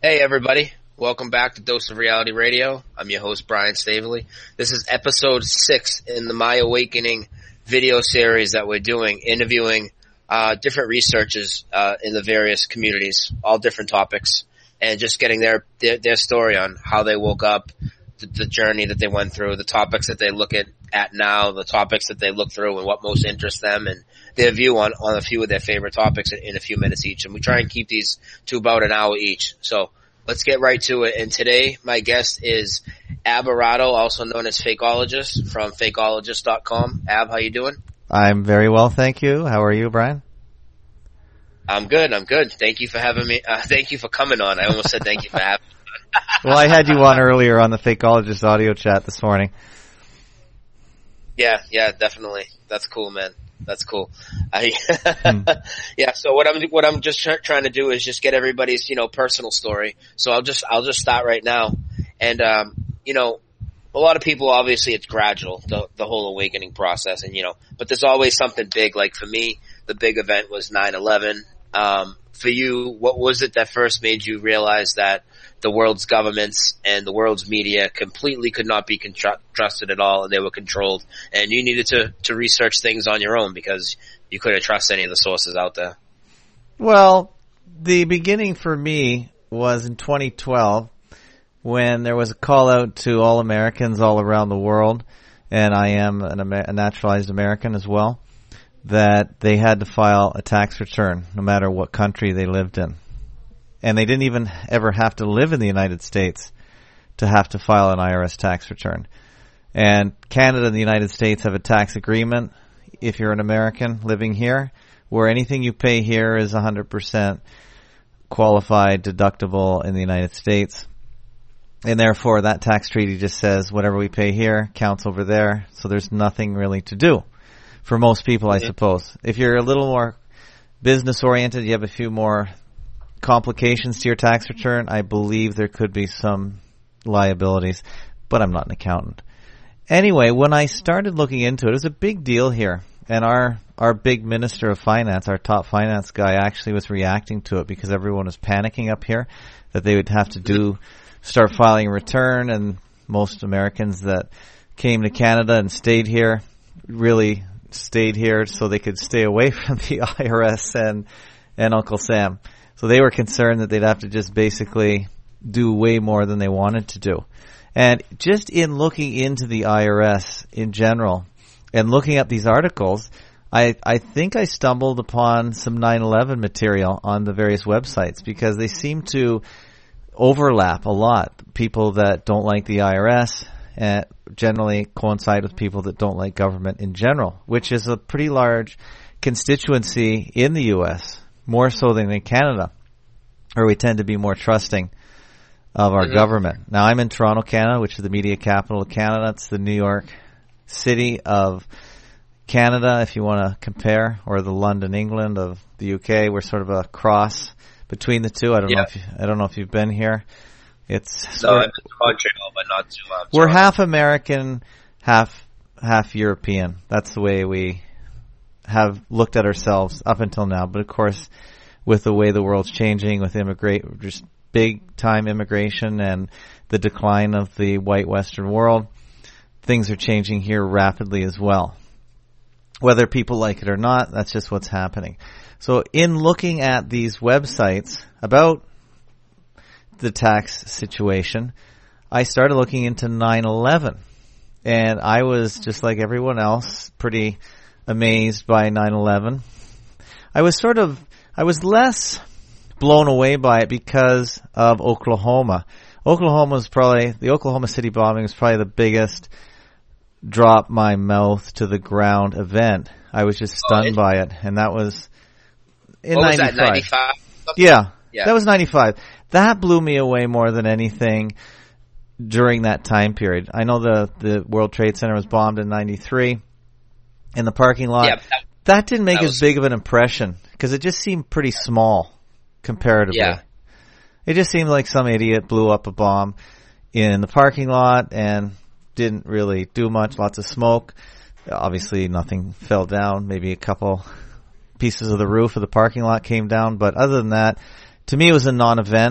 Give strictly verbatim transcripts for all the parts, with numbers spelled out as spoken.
Hey everybody, welcome back to Dose of Reality Radio. I'm your host Brian Staveley. This is episode six in the My Awakening video series that we're doing, interviewing uh different researchers uh in the various communities, all different topics, and just getting their their, their story on how they woke up, the, the journey that they went through, the topics that they look at, at now, the topics that they look through and what most interests them, and their view on, on a few of their favorite topics in, in a few minutes each. And we try and keep these to about an hour each. So let's get right to it. And today my guest is Ab Arado, also known as Fakeologist from fakeologist dot com. Ab, how you doing? I'm very well, thank you. How are you, Brian? I'm good. I'm good. Thank you for having me. Uh, thank you for coming on. I almost said thank you for having me on. Well, I had you on earlier on the Fakeologist audio chat this morning. Yeah, yeah, definitely. That's cool, man. That's cool. I, hmm. Yeah. So what I'm what I'm just try, trying to do is just get everybody's you know personal story. So I'll just I'll just start right now. And um, you know, a lot of people obviously it's gradual the the whole awakening process, and you know, but there's always something big. Like for me, the big event was nine eleven. Um, for you, what was it that first made you realize that the world's governments and the world's media completely could not be contr- trusted at all, and they were controlled, and you needed to, to research things on your own because you couldn't trust any of the sources out there? Well, the beginning for me was in twenty twelve when there was a call out to all Americans all around the world, and I am an, a naturalized American as well, that they had to file a tax return no matter what country they lived in. And they didn't even ever have to live in the United States to have to file an I R S tax return. And Canada and the United States have a tax agreement, if you're an American living here, where anything you pay here is one hundred percent qualified, deductible in the United States. And therefore, that tax treaty just says whatever we pay here counts over there, so there's nothing really to do for most people, I suppose. If you're a little more business-oriented, you have a few more complications to your tax return, I believe there could be some liabilities, but I'm not an accountant. Anyway, when I started looking into it, it was a big deal here, and our our big minister of finance, our top finance guy, actually was reacting to it because everyone was panicking up here that they would have to do start filing a return, and most Americans that came to Canada and stayed here really stayed here so they could stay away from the I R S and and Uncle Sam. So they were concerned that they'd have to just basically do way more than they wanted to do. And just in looking into the I R S in general and looking at these articles, I, I think I stumbled upon some nine eleven material on the various websites because they seem to overlap a lot. People that don't like the I R S uh, generally coincide with people that don't like government in general, which is a pretty large constituency in the U S, more so than in Canada, where we tend to be more trusting of our mm-hmm. government. Now, I'm in Toronto, Canada, which is the media capital of Canada. It's the New York City of Canada, if you want to compare, or the London, England of the U K. We're sort of a cross between the two. I don't yeah. know if you, I don't know if you've been here. It's no, I've been to Montreal, but not too much. We're half American, half half European. That's the way we have looked at ourselves up until now. But of course, with the way the world's changing, with immigrate, just big time immigration and the decline of the white Western world, things are changing here rapidly as well. Whether people like it or not, that's just what's happening. So in looking at these websites about the tax situation, I started looking into nine eleven. And I was, just like everyone else, pretty amazed by nine eleven. I was sort of, I was less blown away by it because of Oklahoma. Oklahoma was probably, the Oklahoma City bombing was probably the biggest drop my mouth to the ground event. I was just stunned oh, it, by it. And that was in what ninety-five. Was that, ninety-five? Yeah, yeah, that was ninety-five. That blew me away more than anything during that time period. I know the, the World Trade Center was bombed in ninety-three in the parking lot. Yeah, that, that didn't make that as was, big of an impression because it just seemed pretty small comparatively. Yeah. It just seemed like some idiot blew up a bomb in the parking lot and didn't really do much, lots of smoke. Obviously nothing fell down, maybe a couple pieces of the roof of the parking lot came down, but other than that, to me it was a non-event.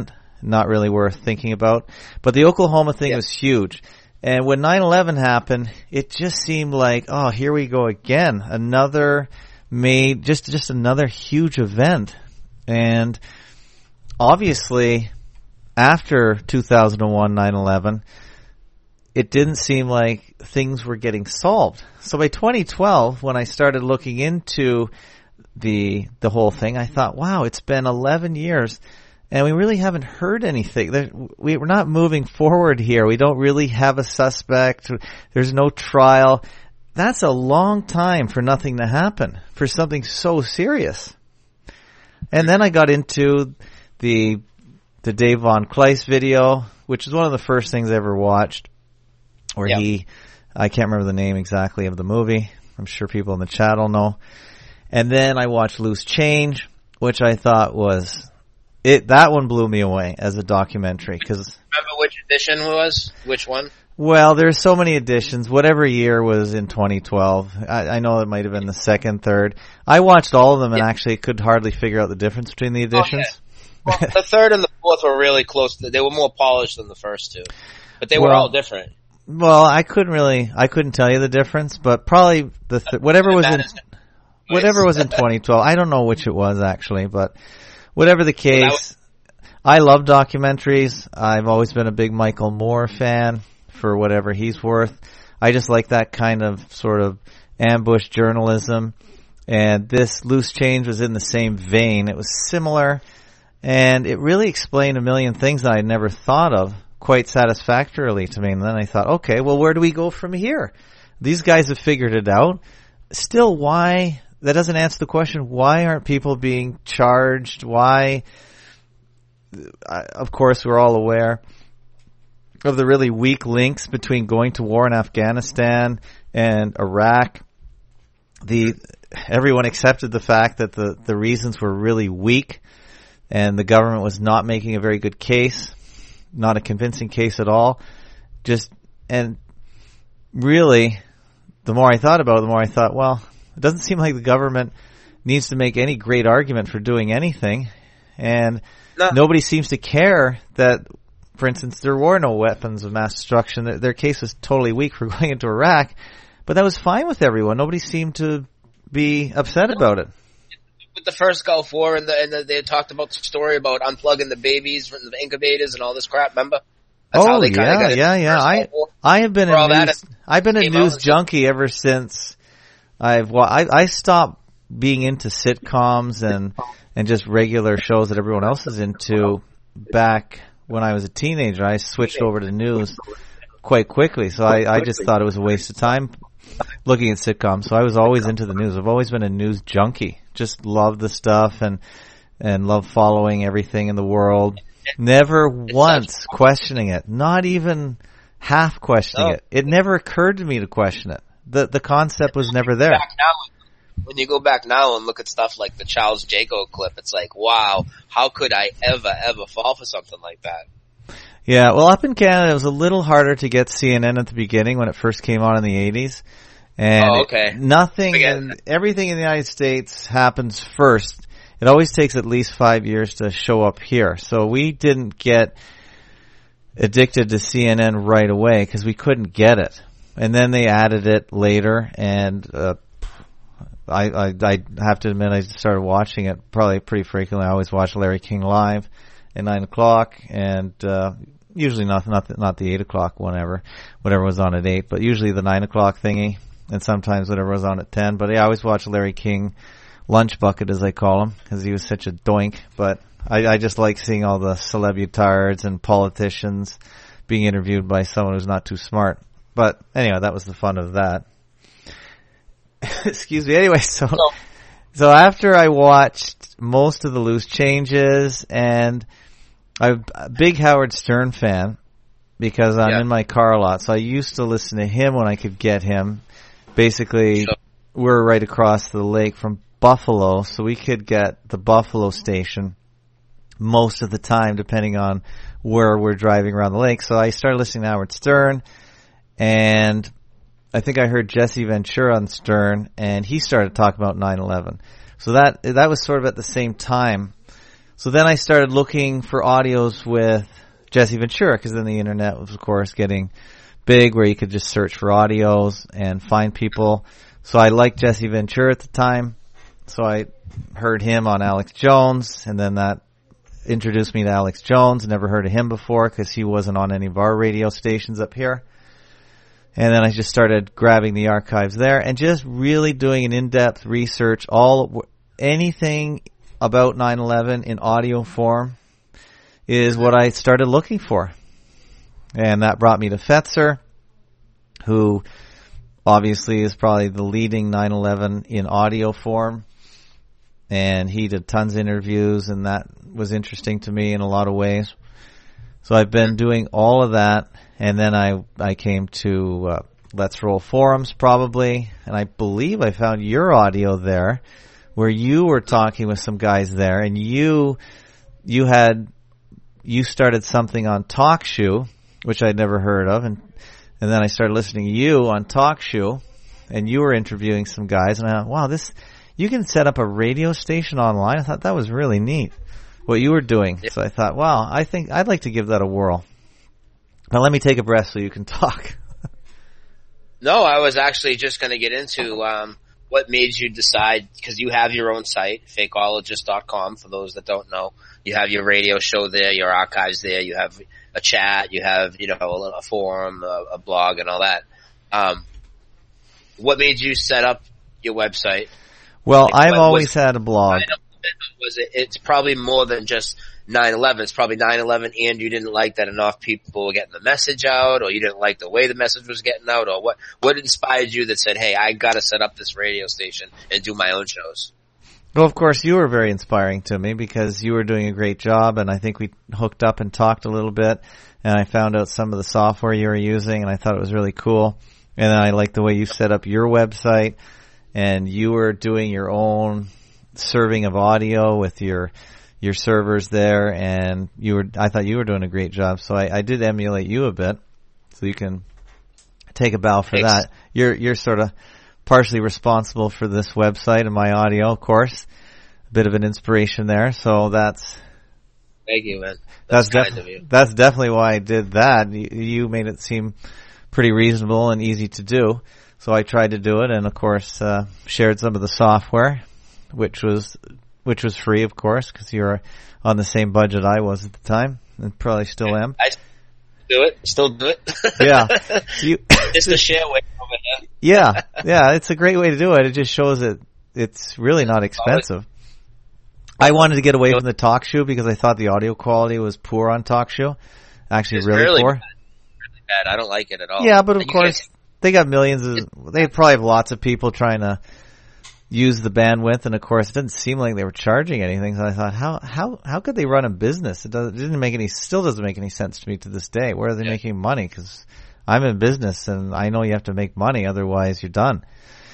not really worth thinking about. But the Oklahoma thing yeah. was huge. And when nine eleven happened, it just seemed like, oh, here we go again. Another made, just, just another huge event. And obviously, after two thousand one, nine eleven, it didn't seem like things were getting solved. So by twenty twelve, when I started looking into the the whole thing, I thought, wow, it's been eleven years, and we really haven't heard anything. We're not moving forward here. We don't really have a suspect. There's no trial. That's a long time for nothing to happen, for something so serious. And then I got into the the Dave Von Kleist video, which is one of the first things I ever watched, where yeah. he, I can't remember the name exactly of the movie. I'm sure people in the chat will know. And then I watched Loose Change, which I thought was, it. that one blew me away as a documentary. Cause, remember which edition it was? Which one? Well, there's so many editions. Whatever year was in twenty twelve. I, I know it might have been the second, third. I watched all of them and yeah. actually could hardly figure out the difference between the editions. Okay. Well, the third and the fourth were really close. They were more polished than the first two. But they were well, all different. Well, I couldn't really, I couldn't tell you the difference, but probably the, th- whatever was in, whatever was in twenty twelve. I don't know which it was actually, but whatever the case, I love documentaries. I've always been a big Michael Moore fan for whatever he's worth. I just like that kind of sort of ambush journalism. And this Loose Change was in the same vein. It was similar, and it really explained a million things that I had never thought of quite satisfactorily to me. And then I thought, okay, well, where do we go from here? These guys have figured it out. Still, why? That doesn't answer the question. Why aren't people being charged? Why? Of course, we're all aware of the really weak links between going to war in Afghanistan and Iraq. The everyone accepted the fact that the, the reasons were really weak, and the government was not making a very good case. Not a convincing case at all. Just, and really, the more I thought about it, the more I thought, well, it doesn't seem like the government needs to make any great argument for doing anything. And no. Nobody seems to care that, for instance, there were no weapons of mass destruction. Their case was totally weak for going into Iraq, but that was fine with everyone. Nobody seemed to be upset about it. With the first Gulf War, and, the, and the, they talked about the story about unplugging the babies from the incubators and all this crap. Remember? That's oh how they yeah, got yeah, yeah. I I have been a news, I've been a news junkie ever since I've well, I I stopped being into sitcoms and and just regular shows that everyone else is into. Back when I was a teenager, I switched over to news quite quickly. So I I just thought it was a waste of time looking at sitcoms. So I was always into the news. I've always been a news junkie. Just love the stuff and and love following everything in the world. Never once questioning it. Not even half questioning no. it. It never occurred to me to question it. The the concept was never there. When you go back now and look at stuff like the Charles Jaco clip, it's like, wow, how could I ever, ever fall for something like that? Yeah, well, up in Canada, it was a little harder to get C N N at the beginning when it first came on in the eighties. And oh, okay. nothing, in, everything in the United States happens first. It always takes at least five years to show up here. So we didn't get addicted to C N N right away because we couldn't get it. And then they added it later, and uh, I, I, I have to admit I started watching it probably pretty frequently. I always watch Larry King Live at nine o'clock, and uh, usually not not the, not the eight o'clock whenever, whatever was on at eight, but usually the nine o'clock thingy, and sometimes whatever was on at ten. But yeah, I always watch Larry King Lunch Bucket, as I call him, because he was such a doink. But I, I just like seeing all the celebutards and politicians being interviewed by someone who's not too smart. But anyway, that was the fun of that. Excuse me. Anyway, so no. so after I watched most of the Loose Changes, and I'm a big Howard Stern fan because I'm yeah. in my car a lot, so I used to listen to him when I could get him. Basically, sure. we're right across the lake from Buffalo, so we could get the Buffalo station most of the time, depending on where we're driving around the lake. So I started listening to Howard Stern, and I think I heard Jesse Ventura on Stern, and he started talking about nine eleven. So that that was sort of at the same time So then I started looking for audios with Jesse Ventura, because then the internet was, of course, getting big where you could just search for audios and find people. So I liked Jesse Ventura at the time. So I heard him on Alex Jones, and then that introduced me to Alex Jones. Never heard of him before because he wasn't on any of our radio stations up here. And then I just started grabbing the archives there and just really doing an in-depth research, all anything about nine eleven in audio form is what I started looking for. And that brought me to Fetzer, who obviously is probably the leading nine eleven in audio form. And he did tons of interviews, and that was interesting to me in a lot of ways. So I've been doing all of that, and then I I came to uh, Let's Roll Forums probably, and I believe I found your audio there, where you were talking with some guys there, and you you had you started something on TalkShoe, which I'd never heard of, and and then I started listening to you on TalkShoe, and you were interviewing some guys, and I thought, wow, this you can set up a radio station online. I thought that was really neat what you were doing. So I thought, wow, I think I'd like to give that a whirl. Now let me take a breath so you can talk. No, I was actually just going to get into um, what made you decide, because you have your own site, fakeologist dot com, for those that don't know. You have your radio show there, your archives there, you have a chat, you have, you know, a, a forum, a, a blog, and all that. Um, what made you set up your website? Well, like, I've always was, had a blog. Was it, it's probably more than just nine eleven. It's probably nine eleven, and you didn't like that enough people were getting the message out, or you didn't like the way the message was getting out, or what, what inspired you that said, hey, I gotta set up this radio station and do my own shows? Well, of course, you were very inspiring to me because you were doing a great job, and I think we hooked up and talked a little bit, and I found out some of the software you were using, and I thought it was really cool. And then I liked the way you set up your website, and you were doing your own serving of audio with your your servers there, and you were I thought you were doing a great job. So I, I did emulate you a bit, so you can take a bow for Thanks. that. You're you're sort of partially responsible for this website and my audio, of course. A bit of an inspiration there, so that's Thank you, man. That's, that's kind def- of you. That's definitely why I did that. You, you made it seem pretty reasonable and easy to do. So I tried to do it, and of course, uh, shared some of the software, which was, which was free, of course, because you were on the same budget I was at the time, and probably still am. I do it, still do it. Yeah. You, just a share way over here. Yeah, yeah, it's a great way to do it. It just shows that it's really not expensive. I wanted to get away from the TalkShoe because I thought the audio quality was poor on TalkShoe. Actually, it's really, really poor. Bad. Really bad. I don't like it at all. Yeah, but of you course, guys- they got millions of, they probably have lots of people trying to use the bandwidth, and of course it didn't seem like they were charging anything, so I thought, how, how, how could they run a business? It, does, it didn't make any, still doesn't make any sense to me to this day. Where are they yeah. making money? Cause I'm in business and I know you have to make money, otherwise you're done.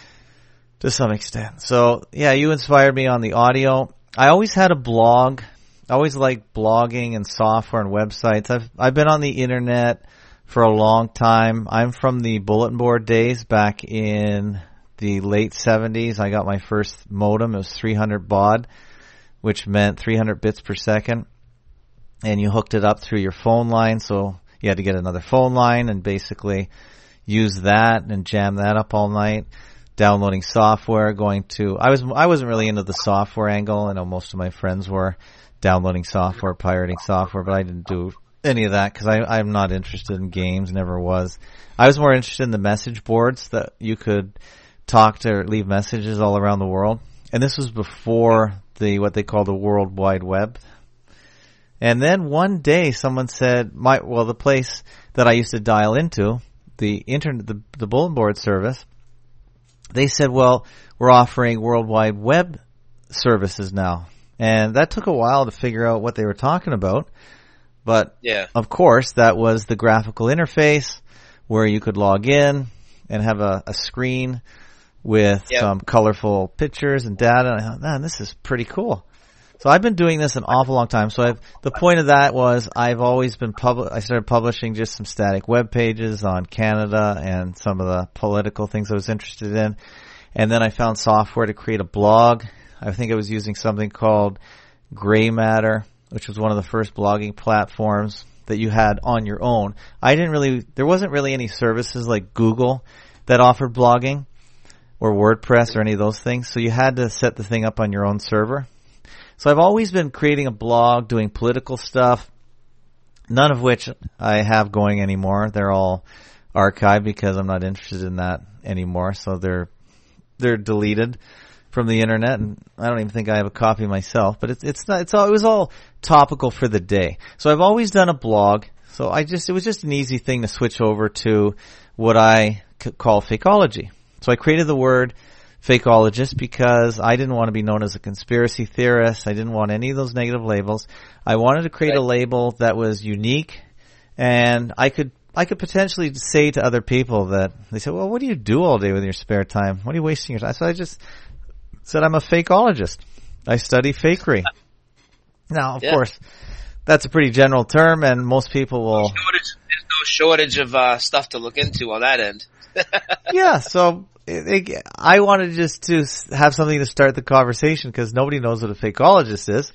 To some extent. So yeah, you inspired me on the audio. I always had a blog. I always liked blogging and software and websites. I've, I've been on the internet for a long time. I'm from the bulletin board days back in the late seventies. I got my first modem. It was three hundred baud, which meant three hundred bits per second. And you hooked it up through your phone line. So you had to get another phone line and basically use that and jam that up all night. Downloading software, going to, I was, I wasn't really into the software angle. I know most of my friends were downloading software, pirating software, but I didn't do any of that because I'm not interested in games, never was. I was more interested in the message boards that you could talk to or leave messages all around the world. And this was before the, what they call the World Wide Web. And then one day someone said, my, well, the place that I used to dial into, the internet, the, the bulletin board service, they said, well, we're offering World Wide Web services now. And that took a while to figure out what they were talking about. But, yeah. of course, that was the graphical interface where you could log in and have a, a screen with yep. some colorful pictures and data. And I thought, man, this is pretty cool. So I've been doing this an awful long time. So I've, the point of that was I've always been public. I started publishing just some static web pages on Canada and some of the political things I was interested in. And then I found software to create a blog. I think I was using something called Gray Matter, which was one of the first blogging platforms that you had on your own. I didn't really, there wasn't really any services like Google that offered blogging or WordPress or any of those things. So you had to set the thing up on your own server. So I've always been creating a blog, doing political stuff, none of which I have going anymore. They're all archived because I'm not interested in that anymore. So they're, they're deleted from the internet, and I don't even think I have a copy myself, but it's, it's not, it's all, it was all topical for the day. So I've always done a blog. So I just, it was just an easy thing to switch over to what I c- call fakeology. So I created the word fakeologist because I didn't want to be known as a conspiracy theorist. I didn't want any of those negative labels. I wanted to create a label that was unique, and I could, I could potentially say to other people that they said, well, what do you do all day with your spare time? What are you wasting your time? So I just said I'm a fakeologist. I study fakery. Now, of yeah. course, that's a pretty general term, and most people will... No shortage, there's no shortage of uh, stuff to look into on that end. yeah, so it, it, I wanted just to have something to start the conversation because nobody knows what a fakeologist is.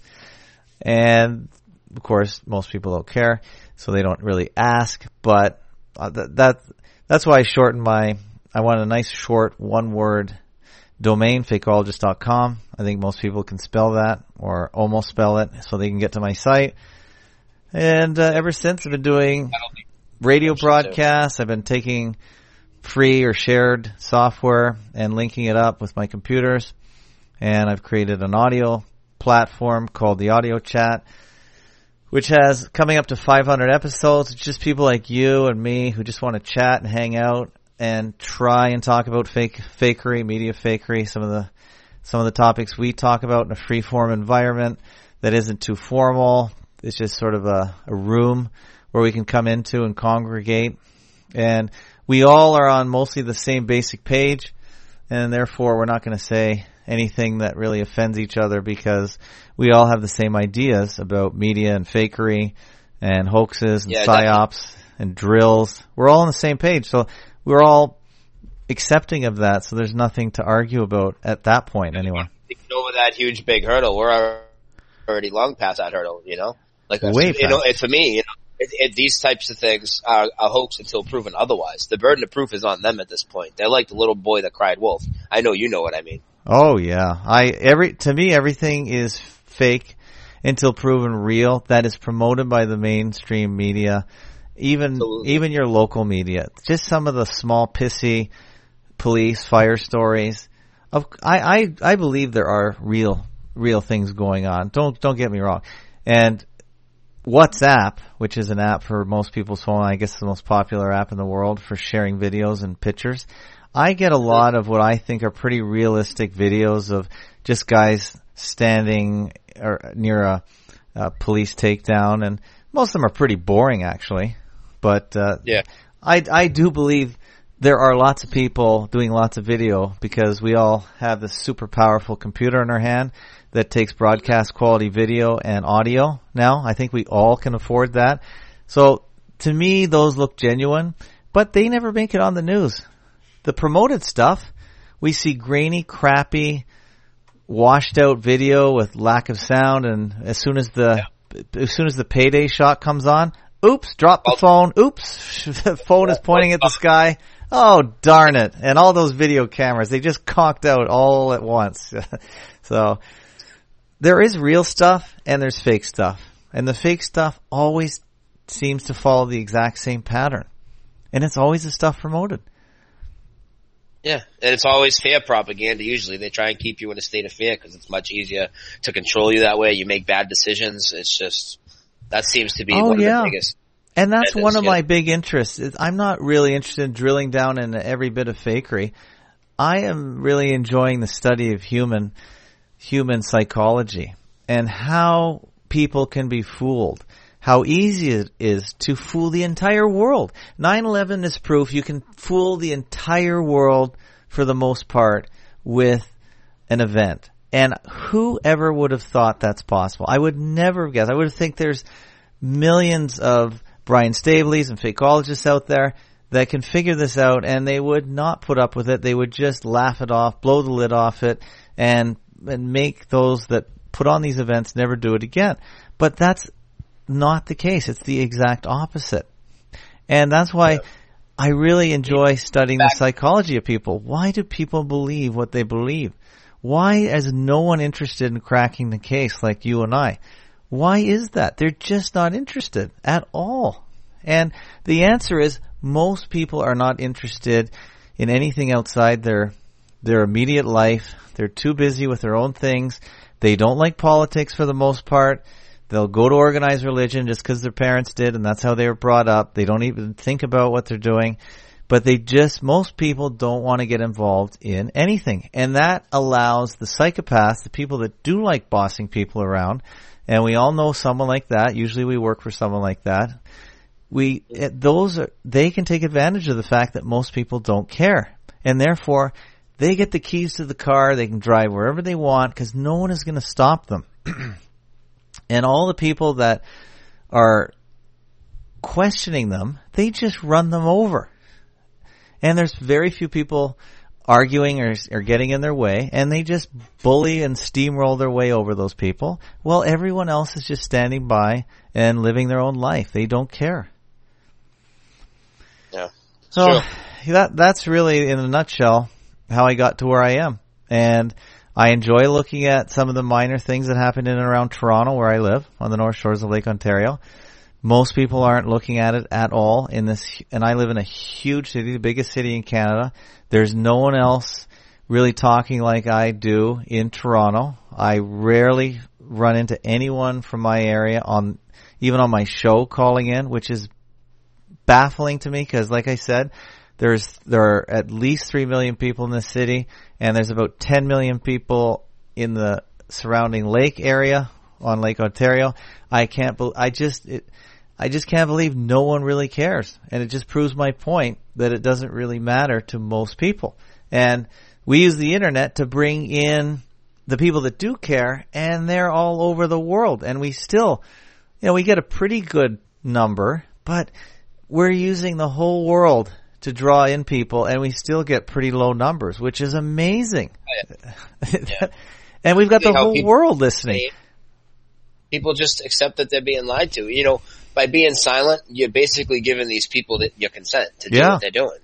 And, of course, most people don't care, so they don't really ask. But uh, that, that that's why I shortened my... I want a nice, short, one-word domain, fakeologist dot com. I think most people can spell that or almost spell it so they can get to my site. And uh, ever since I've been doing radio broadcasts. I've been taking free or shared software and linking it up with my computers. And I've created an audio platform called the Audio Chat, which has coming up to five hundred episodes. It's just people like you and me who just want to chat and hang out and try and talk about fake fakery, media fakery, some of the some of the topics we talk about in a free form environment that isn't too formal. It's just sort of a, a room where we can come into and congregate. And we all are on mostly the same basic page, and therefore we're not going to say anything that really offends each other because we all have the same ideas about media and fakery and hoaxes and yeah, psyops definitely. And drills. We're all on the same page. So we're all accepting of that, so there's nothing to argue about at that point anyway. Over that huge big hurdle, we're already long past that hurdle, you know? Like, Way you know, it, for me, you know, it, it, these types of things are a hoax until proven otherwise. The burden of proof is on them at this point. They're like the little boy that cried wolf. I know you know what I mean. Oh yeah. I, every, to me everything is fake until proven real. That is promoted by the mainstream media. Even, Absolutely. even your local media. Just some of the small pissy police fire stories. Of, I, I, I believe there are real, real things going on. Don't, don't get me wrong. And WhatsApp, which is an app for most people's phone, I guess the most popular app in the world for sharing videos and pictures. I get a lot of what I think are pretty realistic videos of just guys standing or near a, a police takedown, and most of them are pretty boring actually. But uh, yeah, I I do believe there are lots of people doing lots of video because we all have this super powerful computer in our hand that takes broadcast quality video and audio now. I think we all can afford that. So to me, those look genuine, but they never make it on the news. The promoted stuff, we see grainy, crappy, washed out video with lack of sound, and as soon as the yeah. as soon as the payday shot comes on, oops, drop the phone. Oops, the phone is pointing at the sky. Oh, darn it. And all those video cameras, they just conked out all at once. So there is real stuff and there's fake stuff. And the fake stuff always seems to follow the exact same pattern. And it's always the stuff promoted. Yeah, and it's always fear propaganda. Usually they try and keep you in a state of fear because it's much easier to control you that way. You make bad decisions. It's just, that seems to be oh, one yeah. of the biggest. And that's one of my big interests. I'm not really interested in drilling down into every bit of fakery. I am really enjoying the study of human human psychology and how people can be fooled. How easy it is to fool the entire world. nine eleven is proof you can fool the entire world for the most part with an event. And whoever would have thought that's possible? I would never have guessed. I would think there's millions of Brian Staveleys and fakeologists out there that can figure this out, and they would not put up with it. They would just laugh it off, blow the lid off it, and and make those that put on these events, never do it again. But that's not the case. It's the exact opposite. And that's why yeah. I really enjoy studying the psychology of people. Why do people believe what they believe? Why is no one interested in cracking the case like you and I? Why is that? They're just not interested at all. And the answer is most people are not interested in anything outside their their immediate life. They're too busy with their own things. They don't like politics for the most part. They'll go to organized religion just because their parents did and that's how they were brought up. They don't even think about what they're doing. But they just, most people don't want to get involved in anything. And that allows the psychopaths, the people that do like bossing people around, and we all know someone like that. Usually we work for someone like that. We, those are, they can take advantage of the fact that most people don't care. And therefore, they get the keys to the car. They can drive wherever they want because no one is going to stop them. And all the people that are questioning them, they just run them over. And there's very few people arguing or, or getting in their way, and they just bully and steamroll their way over those people. Well, everyone else is just standing by and living their own life. They don't care. Yeah. So true. that that's really, in a nutshell, how I got to where I am. And I enjoy looking at some of the minor things that happen in and around Toronto, where I live, on the North Shores of Lake Ontario. Most people aren't looking at it at all in this, and I live in a huge city, the biggest city in Canada. There's no one else really talking like I do in Toronto. I rarely run into anyone from my area on, even on my show calling in, which is baffling to me because, like I said, there's, there are at least three million people in this city, and there's about ten million people in the surrounding lake area on Lake Ontario. I can't, be, I just, it, I just can't believe no one really cares. And it just proves my point that it doesn't really matter to most people. And we use the internet to bring in the people that do care, and they're all over the world. And we still, you know, we get a pretty good number, but we're using the whole world to draw in people, and we still get pretty low numbers, which is amazing. Oh, yeah. Yeah. And we've got the whole world listening. People just accept that they're being lied to. You know, by being silent, you're basically giving these people the, your consent to do yeah. what they're doing.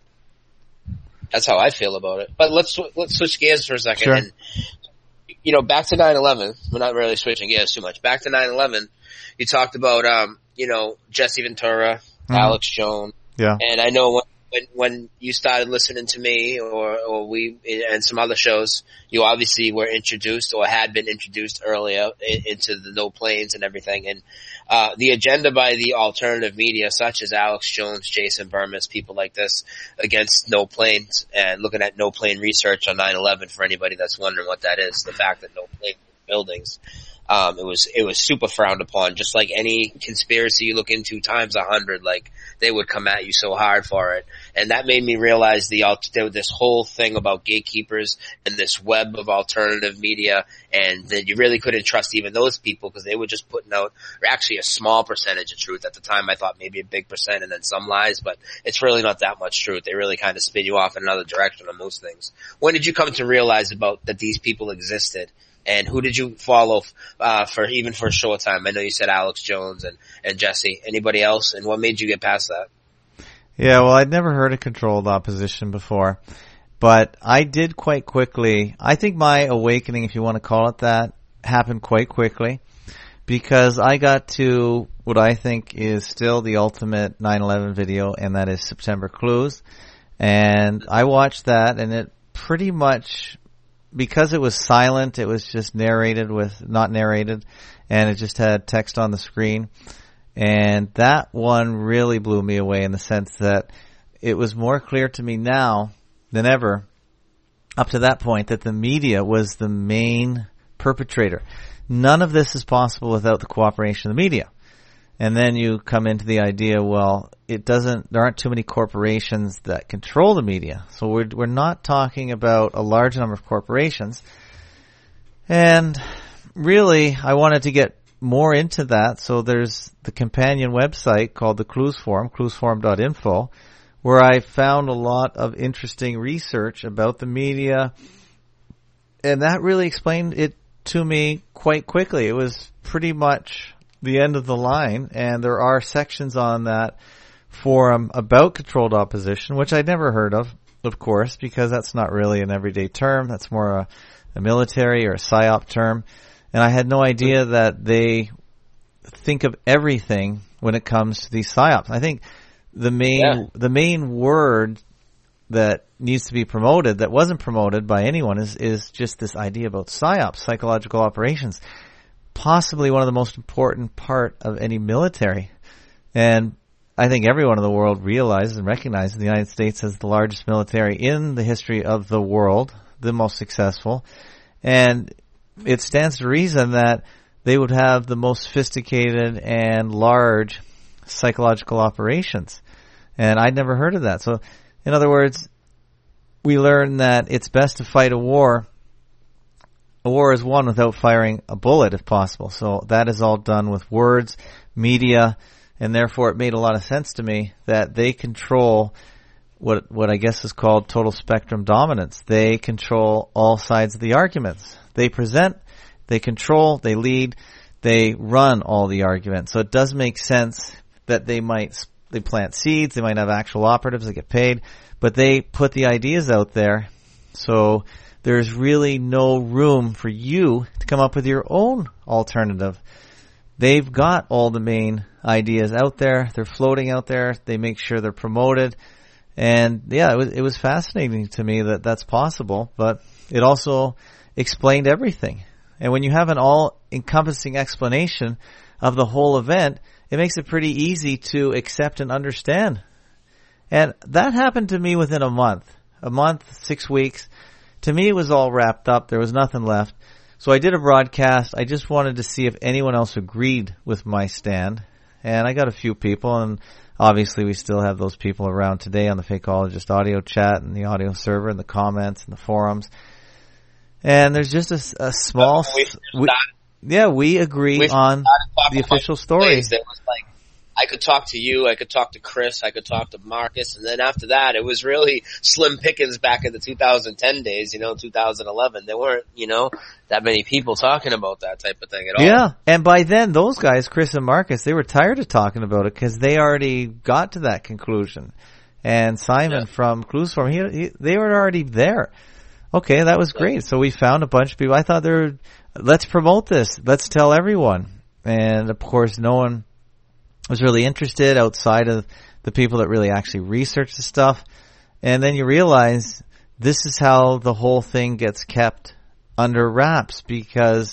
That's how I feel about it. But let's let's switch gears for a second. Sure. And, you know, back to nine eleven. We're not really switching gears too much. Back to nine eleven. You talked about, um, you know, Jesse Ventura, mm-hmm. Alex Jones. Yeah. And I know when, when when you started listening to me or or we and some other shows, you obviously were introduced or had been introduced earlier in, into the no planes and everything. And uh the agenda by the alternative media, such as Alex Jones, Jason Burmis, people like this, against no planes and looking at no plane research on nine eleven. For anybody that's wondering what that is, the fact that no plane buildings. Um, it was, it was super frowned upon, just like any conspiracy you look into times a hundred, like they would come at you so hard for it. And that made me realize the, this whole thing about gatekeepers and this web of alternative media, and that you really couldn't trust even those people because they were just putting out actually a small percentage of truth. At the time I thought maybe a big percent and then some lies, but it's really not that much truth. They really kind of spin you off in another direction on most things. When did you come to realize about that these people existed? And who did you follow uh for even for a short time? I know you said Alex Jones and, and Jesse. Anybody else? And what made you get past that? Yeah, well, I'd never heard of controlled opposition before. But I did quite quickly, I think my awakening, if you want to call it that, happened quite quickly. Because I got to what I think is still the ultimate nine eleven video, and that is September Clues. And I watched that, and it pretty much... because it was silent, it was just narrated with, not narrated, and it just had text on the screen. And that one really blew me away in the sense that it was more clear to me now than ever, up to that point, that the media was the main perpetrator. None of this is possible without the cooperation of the media. And then you come into the idea, well, it doesn't, there aren't too many corporations that control the media. So we're, we're not talking about a large number of corporations. And really, I wanted to get more into that. So there's the companion website called the Clues Forum, clues forum dot info, where I found a lot of interesting research about the media. And that really explained it to me quite quickly. It was pretty much the end of the line, and there are sections on that forum about controlled opposition, which I'd never heard of, of course, because that's not really an everyday term. That's more a, a military or a psyop term. And I had no idea that they think of everything when it comes to these psyops. I think the main yeah. the main word that needs to be promoted that wasn't promoted by anyone is is just this idea about psyops, psychological operations, possibly one of the most important part of any military. And I think everyone in the world realizes and recognizes the United States as the largest military in the history of the world, the most successful, and it stands to reason that they would have the most sophisticated and large psychological operations. And I'd never heard of that. So, in other words, we learned that it's best to fight a war. A war is won without firing a bullet, if possible. So that is all done with words, media, and therefore it made a lot of sense to me that they control what what I guess is called total spectrum dominance. They control all sides of the arguments. They present, they control, they lead, they run all the arguments. So it does make sense that they might they plant seeds, they might have actual operatives that get paid, but they put the ideas out there. So there's really no room for you to come up with your own alternative. They've got all the main ideas out there. They're floating out there. They make sure they're promoted. And yeah, it was, it was fascinating to me that that's possible, but it also explained everything. And when you have an all-encompassing explanation of the whole event, it makes it pretty easy to accept and understand. And that happened to me within a month. A month, six weeks. To me, it was all wrapped up. There was nothing left. So I did a broadcast. I just wanted to see if anyone else agreed with my stand. And I got a few people, and obviously we still have those people around today on the Fakeologist audio chat and the audio server and the comments and the forums. And there's just a, a small... We, yeah, we agree we on the official story. It was like, I could talk to you, I could talk to Chris, I could talk to Marcus, and then after that, it was really slim pickings back in the two thousand ten days, you know, two thousand eleven. There weren't, you know, that many people talking about that type of thing at all. Yeah, and by then, those guys, Chris and Marcus, they were tired of talking about it because they already got to that conclusion. And Simon yeah. from Clues Forum, he, he, they were already there. Okay, that was great. So we found a bunch of people. I thought they were, let's promote this. Let's tell everyone. And of course, no one was really interested outside of the people that really actually research the stuff. And then you realize this is how the whole thing gets kept under wraps, because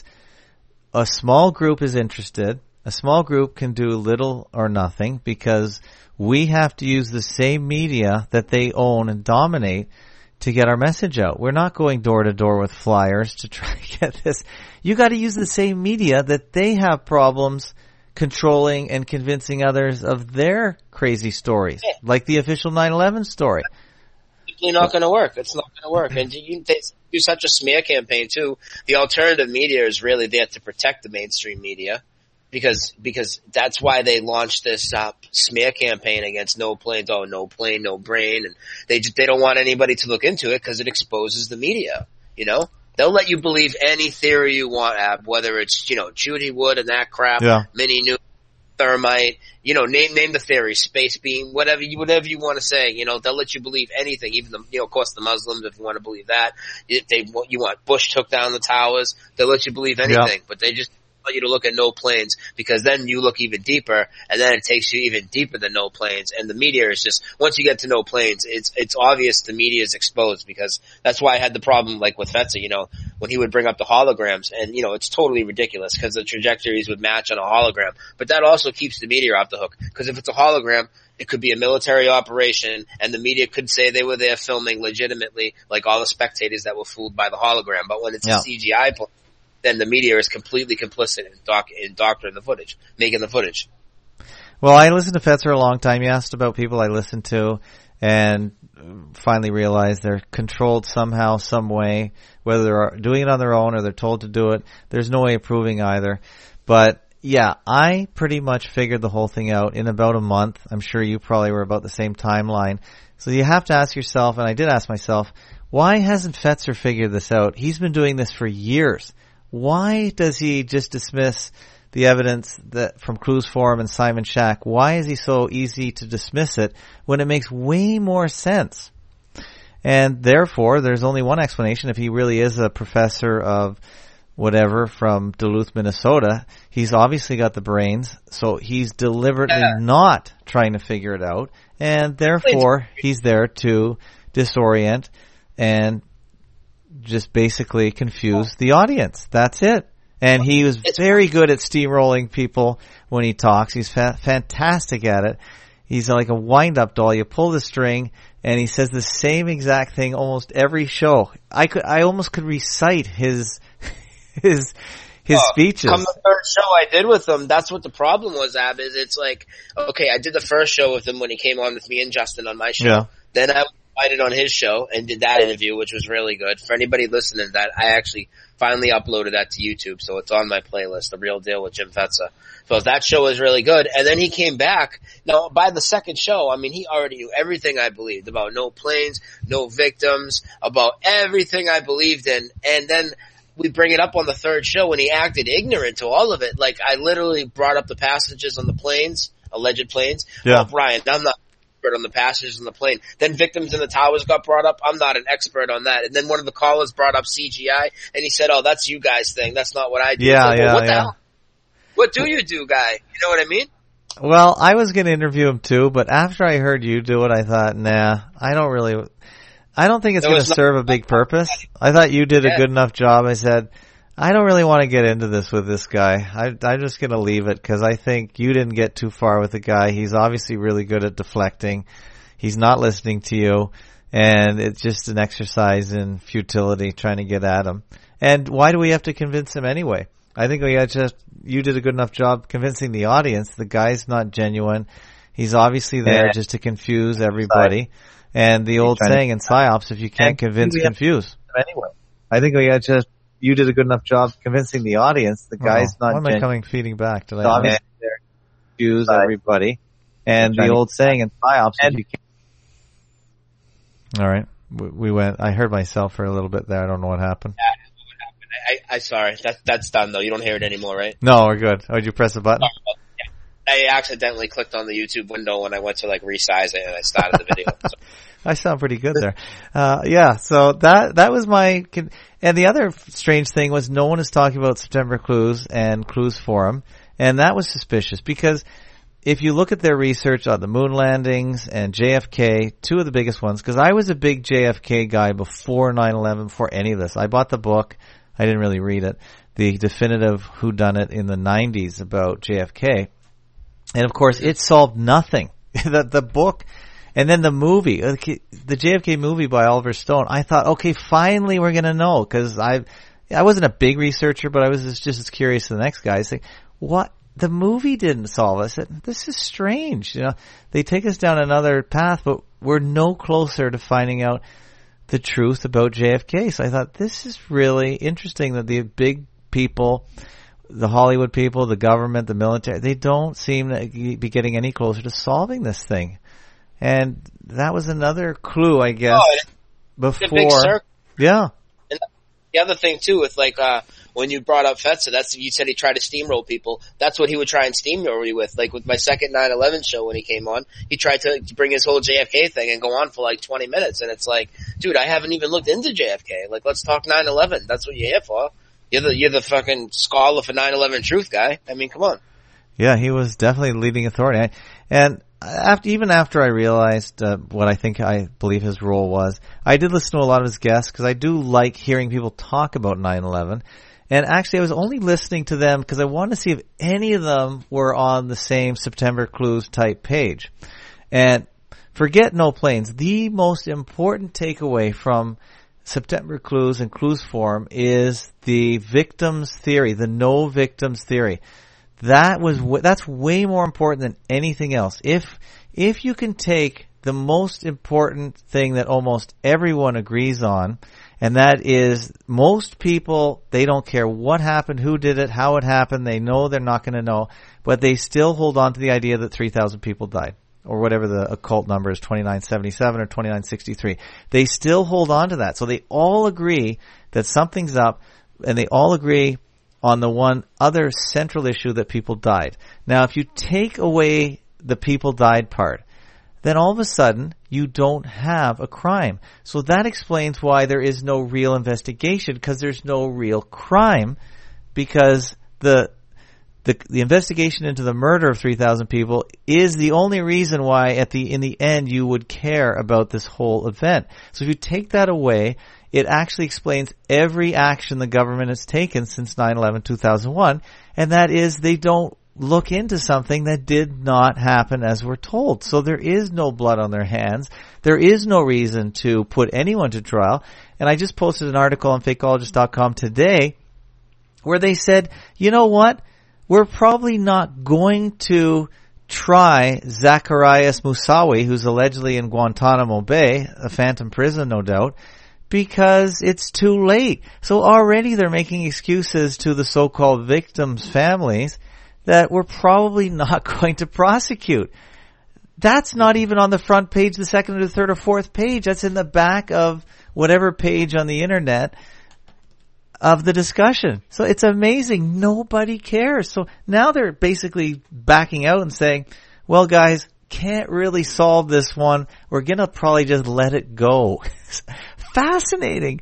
a small group is interested. A small group can do little or nothing because we have to use the same media that they own and dominate to get our message out. We're not going door to door with flyers to try to get this. You got to use the same media that they have problems controlling and convincing others of their crazy stories, yeah. like the official nine eleven story. It's not going to work. It's not going to work. And you, they do such a smear campaign too. The alternative media is really there to protect the mainstream media, because because that's why they launched this uh, smear campaign against no planes. Oh, no plane, no brain, and they just, they don't want anybody to look into it because it exposes the media. You know. They'll let you believe any theory you want, Ab, whether it's, you know, Judy Wood and that crap, yeah. mini nuke, thermite, you know, name name the theory, space beam, whatever you whatever you want to say. You know, they'll let you believe anything, even the, you know, of course, the Muslims, if you want to believe that. If they you want Bush took down the towers, they'll let you believe anything, yeah. but they just want you to look at no planes, because then you look even deeper, and then it takes you even deeper than no planes. And the media is just, once you get to no planes, it's it's obvious the media is exposed, because that's why I had the problem like with Fetzer, you know, when he would bring up the holograms, and you know, it's totally ridiculous because the trajectories would match on a hologram. But that also keeps the media off the hook, because if it's a hologram, it could be a military operation, and the media could say they were there filming legitimately, like all the spectators that were fooled by the hologram. But when it's yeah. a C G I plane, then the media is completely complicit in, doc- in doctoring the footage, making the footage. Well, I listened to Fetzer a long time. You asked about people I listened to, and finally realized they're controlled somehow, some way, whether they're doing it on their own or they're told to do it. There's no way of proving either. But yeah, I pretty much figured the whole thing out in about a month. I'm sure you probably were about the same timeline. So you have to ask yourself, and I did ask myself, why hasn't Fetzer figured this out? He's been doing this for years. Why does he just dismiss the evidence that from Clues Forum and Simon Shack? Why is he so easy to dismiss it when it makes way more sense? And therefore, there's only one explanation. If he really is a professor of whatever from Duluth, Minnesota, he's obviously got the brains, so he's deliberately yeah. not trying to figure it out, and therefore he's there to disorient and just basically confuse the audience. That's it. And he was very good at steamrolling people when he talks. He's fa- fantastic at it. He's like a wind-up doll. You pull the string, and he says the same exact thing almost every show. I could, I almost could recite his his his oh, speeches. Come the third show I did with him, that's what the problem was, Ab, is it's like, okay, I did the first show with him when he came on with me and Justin on my show. Yeah. Then I was invited on his show and did that interview, which was really good. For anybody listening to that, I actually finally uploaded that to YouTube, so it's on my playlist, The Real Deal with Jim Fetzer. So that show was really good. And then he came back. Now, by the second show, I mean, he already knew everything I believed about no planes, no victims, about everything I believed in. And then we bring it up on the third show and he acted ignorant to all of it. Like, I literally brought up the passages on the planes, alleged planes. Yeah. Oh, Brian, I'm not an expert on the passages on the plane. Then victims in the towers got brought up. I'm not an expert on that. And then one of the callers brought up C G I and he said, oh, that's you guys' thing. That's not what I do. Yeah, like, well, yeah, what the yeah. hell? What do you do, guy? You know what I mean? Well, I was going to interview him too, but after I heard you do it, I thought, nah, I don't really, I don't think it's going to serve a big purpose. I thought you did a good enough job. I said, I don't really want to get into this with this guy. I, I'm just going to leave it because I think you didn't get too far with the guy. He's obviously really good at deflecting. He's not listening to you, and it's just an exercise in futility trying to get at him. And why do we have to convince him anyway? I think we had just, you did a good enough job convincing the audience. The guy's not genuine. He's obviously there yeah. just to confuse everybody. And the old saying in PsyOps, if you can't convince, confuse. Anyway, I think we had just, you did a good enough job convincing the audience. The guy's oh, not why am genuine. I coming feeding back? Did I obviously there to confuse everybody. And the old saying in PsyOps, if you can't. All right. We, we went, I heard myself for a little bit there. I don't know what happened. Yeah. I, I sorry, that that's done though. You don't hear it anymore, right? No, we're good. Oh, did you press a button? Oh, yeah. I accidentally clicked on the YouTube window when I went to like resize it and I started the video. So. I sound pretty good there. Uh, yeah, so that, that was my, and the other strange thing was no one is talking about September Clues and Clues Forum, and that was suspicious because if you look at their research on the moon landings and J F K, two of the biggest ones, because I was a big J F K guy before nine eleven, before any of this. I bought the book. I didn't really read it. The definitive whodunit in the nineties about J F K. And of course, it solved nothing. the, the book, and then the movie, the J F K movie by Oliver Stone, I thought, okay, finally we're gonna know, cause I, I wasn't a big researcher, but I was just, just as curious as the next guy. I say, what? The movie didn't solve us. This is strange. You know, they take us down another path, but we're no closer to finding out the truth about J F K. So I thought this is really interesting that the big people, the Hollywood people, the government, the military, they don't seem to be getting any closer to solving this thing. And that was another clue, I guess, oh, before. Big circle. Yeah. And the other thing too, with like, uh, when you brought up Fetzer, that's, you said he tried to steamroll people. That's what he would try and steamroll you with. Like with my second nine eleven show when he came on, he tried to bring his whole J F K thing and go on for like twenty minutes. And it's like, dude, I haven't even looked into J F K. Like, let's talk nine eleven. That's what you're here for. You're the, you're the fucking scholar for nine eleven truth guy. I mean, come on. Yeah, he was definitely leading authority. I, and after, even after I realized uh, what I think I believe his role was, I did listen to a lot of his guests because I do like hearing people talk about nine eleven. And actually, I was only listening to them because I wanted to see if any of them were on the same September Clues type page. And forget no planes. The most important takeaway from September Clues and Clues Forum is the victims theory, the no victims theory. That was that's way more important than anything else. If if you can take the most important thing that almost everyone agrees on, and that is most people, they don't care what happened, who did it, how it happened. They know they're not going to know, but they still hold on to the idea that three thousand people died, or whatever the occult number is, twenty-nine seventy-seven or twenty-nine sixty-three. They still hold on to that. So they all agree that something's up. and they all agree on the one other central issue that people died. Now, if you take away the people died part, then all of a sudden you don't have a crime. So that explains why there is no real investigation, because there's no real crime, because the the the investigation into the murder of three thousand people is the only reason why at the in the end you would care about this whole event. So if you take that away, it actually explains every action the government has taken since nine eleven two thousand one, and that is they don't look into something that did not happen as we're told. So there is no blood on their hands. There is no reason to put anyone to trial. And I just posted an article on fakeologist dot com today where they said, you know what? We're probably not going to try Zacarias Moussaoui, who's allegedly in Guantanamo Bay, a phantom prison, no doubt, because it's too late. So already they're making excuses to the so-called victims' families that we're probably not going to prosecute. That's not even on the front page, the second or the third or fourth page. That's in the back of whatever page on the internet of the discussion. So it's amazing. Nobody cares. So now they're basically backing out and saying, well, guys, can't really solve this one. We're going to probably just let it go. Fascinating.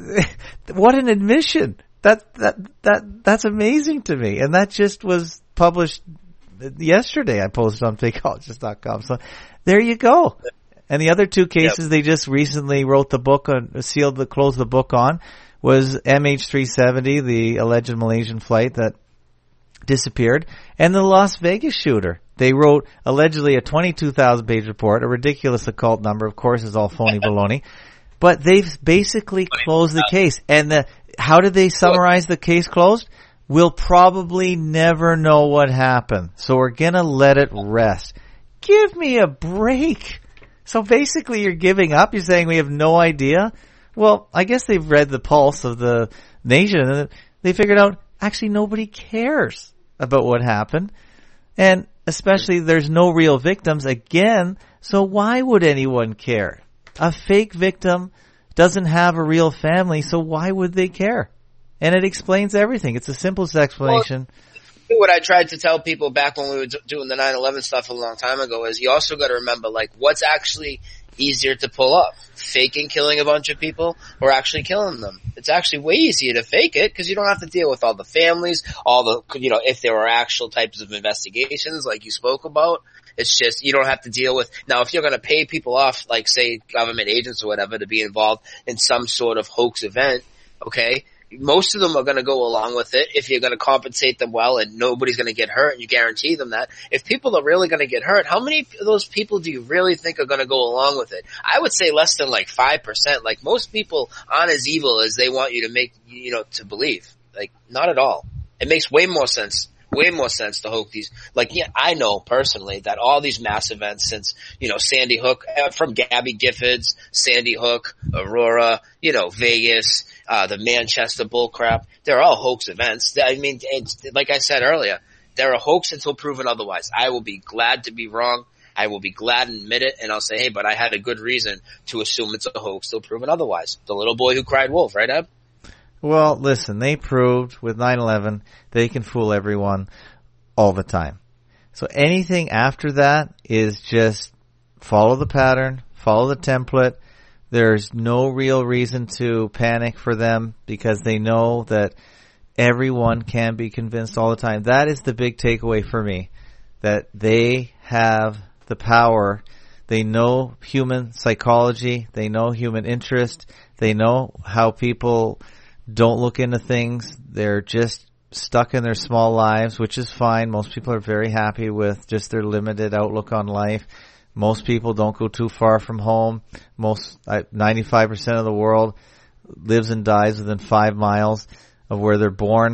What an admission. That, that, that, that's amazing to me. And that just was published yesterday. I posted on fakeologist dot com. So there you go. And the other two cases yep. they just recently wrote the book on, sealed the, closed the book on, was M H three seventy, the alleged Malaysian flight that disappeared, and the Las Vegas shooter. They wrote allegedly a twenty-two thousand page report, a ridiculous occult number, of course, is all phony baloney. But they've basically closed the case. And the, how did they summarize the case closed? We'll probably never know what happened. So we're gonna let it rest. Give me a break. So basically you're giving up. You're saying we have no idea. Well, I guess they've read the pulse of the nation and they figured out actually nobody cares about what happened. And especially there's no real victims again. So why would anyone care? A fake victim doesn't have a real family, so why would they care? And it explains everything. It's the simplest explanation. Well, what I tried to tell people back when we were doing the nine eleven stuff a long time ago is you also got to remember, like, what's actually easier to pull up? Faking killing a bunch of people or actually killing them? It's actually way easier to fake it because you don't have to deal with all the families, all the, you know, if there are actual types of investigations like you spoke about. It's just, you don't have to deal with, now if you're going to pay people off, like say government agents or whatever, to be involved in some sort of hoax event, okay, most of them are going to go along with it if you're going to compensate them well and nobody's going to get hurt and you guarantee them that. If people are really going to get hurt, how many of those people do you really think are going to go along with it? I would say less than like five percent. Like most people aren't as evil as they want you to make, you know, to believe. Like not at all. It makes way more sense. Way more sense to hope these, like, yeah, I know personally that all these mass events since, you know, Sandy Hook, from Gabby Giffords, Sandy Hook, Aurora, you know, Vegas, uh, the Manchester bullcrap, they're all hoax events. I mean, it's, like I said earlier, they're a hoax until proven otherwise. I will be glad to be wrong. I will be glad and admit it, and I'll say, hey, but I had a good reason to assume it's a hoax till proven otherwise. The little boy who cried wolf, right, Eb? Well, listen, they proved with nine eleven they can fool everyone all the time. So anything after that is just follow the pattern, follow the template. There's no real reason to panic for them because they know that everyone can be convinced all the time. That is the big takeaway for me, that they have the power. They know human psychology. They know human interest. They know how people don't look into things. They're just stuck in their small lives, which is fine. Most people are very happy with just their limited outlook on life. Most people don't go too far from home. Most, ninety-five percent of the world lives and dies within five miles of where they're born.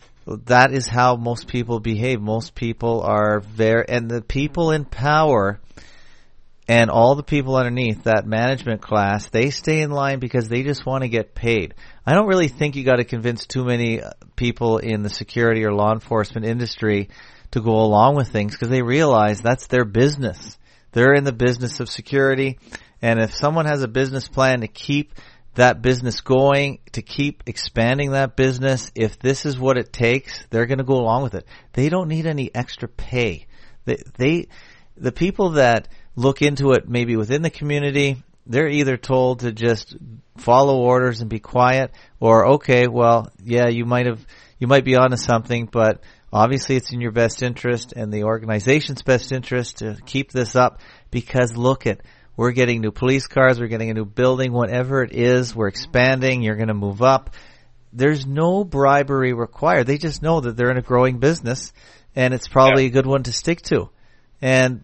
That is how most people behave. Most people are very, and the people in power and all the people underneath, that management class, they stay in line because they just want to get paid. I don't really think you got to convince too many people in the security or law enforcement industry to go along with things because they realize that's their business. They're in the business of security, and if someone has a business plan to keep that business going, to keep expanding that business. If this is what it takes, they're going to go along with it. They don't need any extra pay. They, they, the people that look into it maybe within the community, they're either told to just follow orders and be quiet, or okay, well, yeah, you might have, you might be onto something, but obviously it's in your best interest and the organization's best interest to keep this up, because look at, we're getting new police cars, we're getting a new building, whatever it is, we're expanding, you're going to move up. There's no bribery required. They just know that they're in a growing business, and it's probably yeah. a good one to stick to. And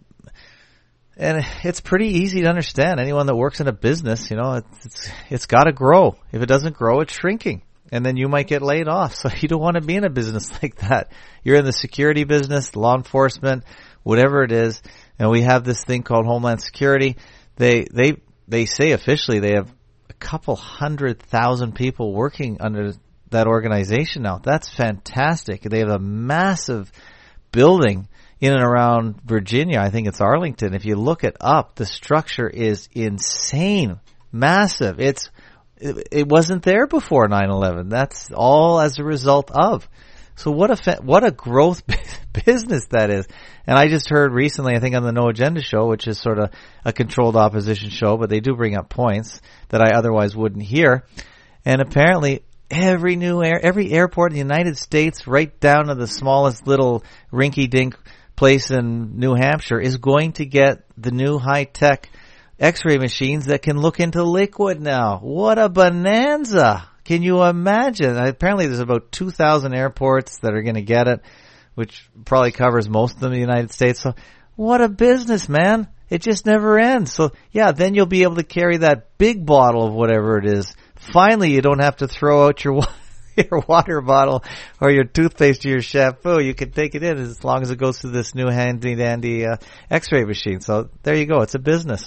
and it's pretty easy to understand. Anyone that works in a business, you know, it's it's, it's got to grow. If it doesn't grow, it's shrinking, and then you might get laid off. So you don't want to be in a business like that. You're in the security business, law enforcement, whatever it is, and we have this thing called Homeland Security. They they they say officially they have a couple hundred thousand people working under that organization now. That's fantastic. They have a massive building in and around Virginia. I think it's Arlington. If you look it up, the structure is insane, massive. It's it, it wasn't there before nine eleven. That's all as a result of. So what a fa- what a growth business that is. And I just heard recently, I think on the No Agenda show, which is sort of a controlled opposition show, but they do bring up points that I otherwise wouldn't hear. And apparently every new air, every airport in the United States, right down to the smallest little rinky-dink place in New Hampshire, is going to get the new high-tech X-ray machines that can look into liquid now. What a bonanza! Can you imagine? Apparently there's about two thousand airports that are going to get it, which probably covers most of them in the United States. So what a business, man. It just never ends. So yeah, then you'll be able to carry that big bottle of whatever it is. Finally, you don't have to throw out your your water bottle or your toothpaste or your shampoo. You can take it in as long as it goes through this new handy dandy uh, X-ray machine. So there you go. It's a business.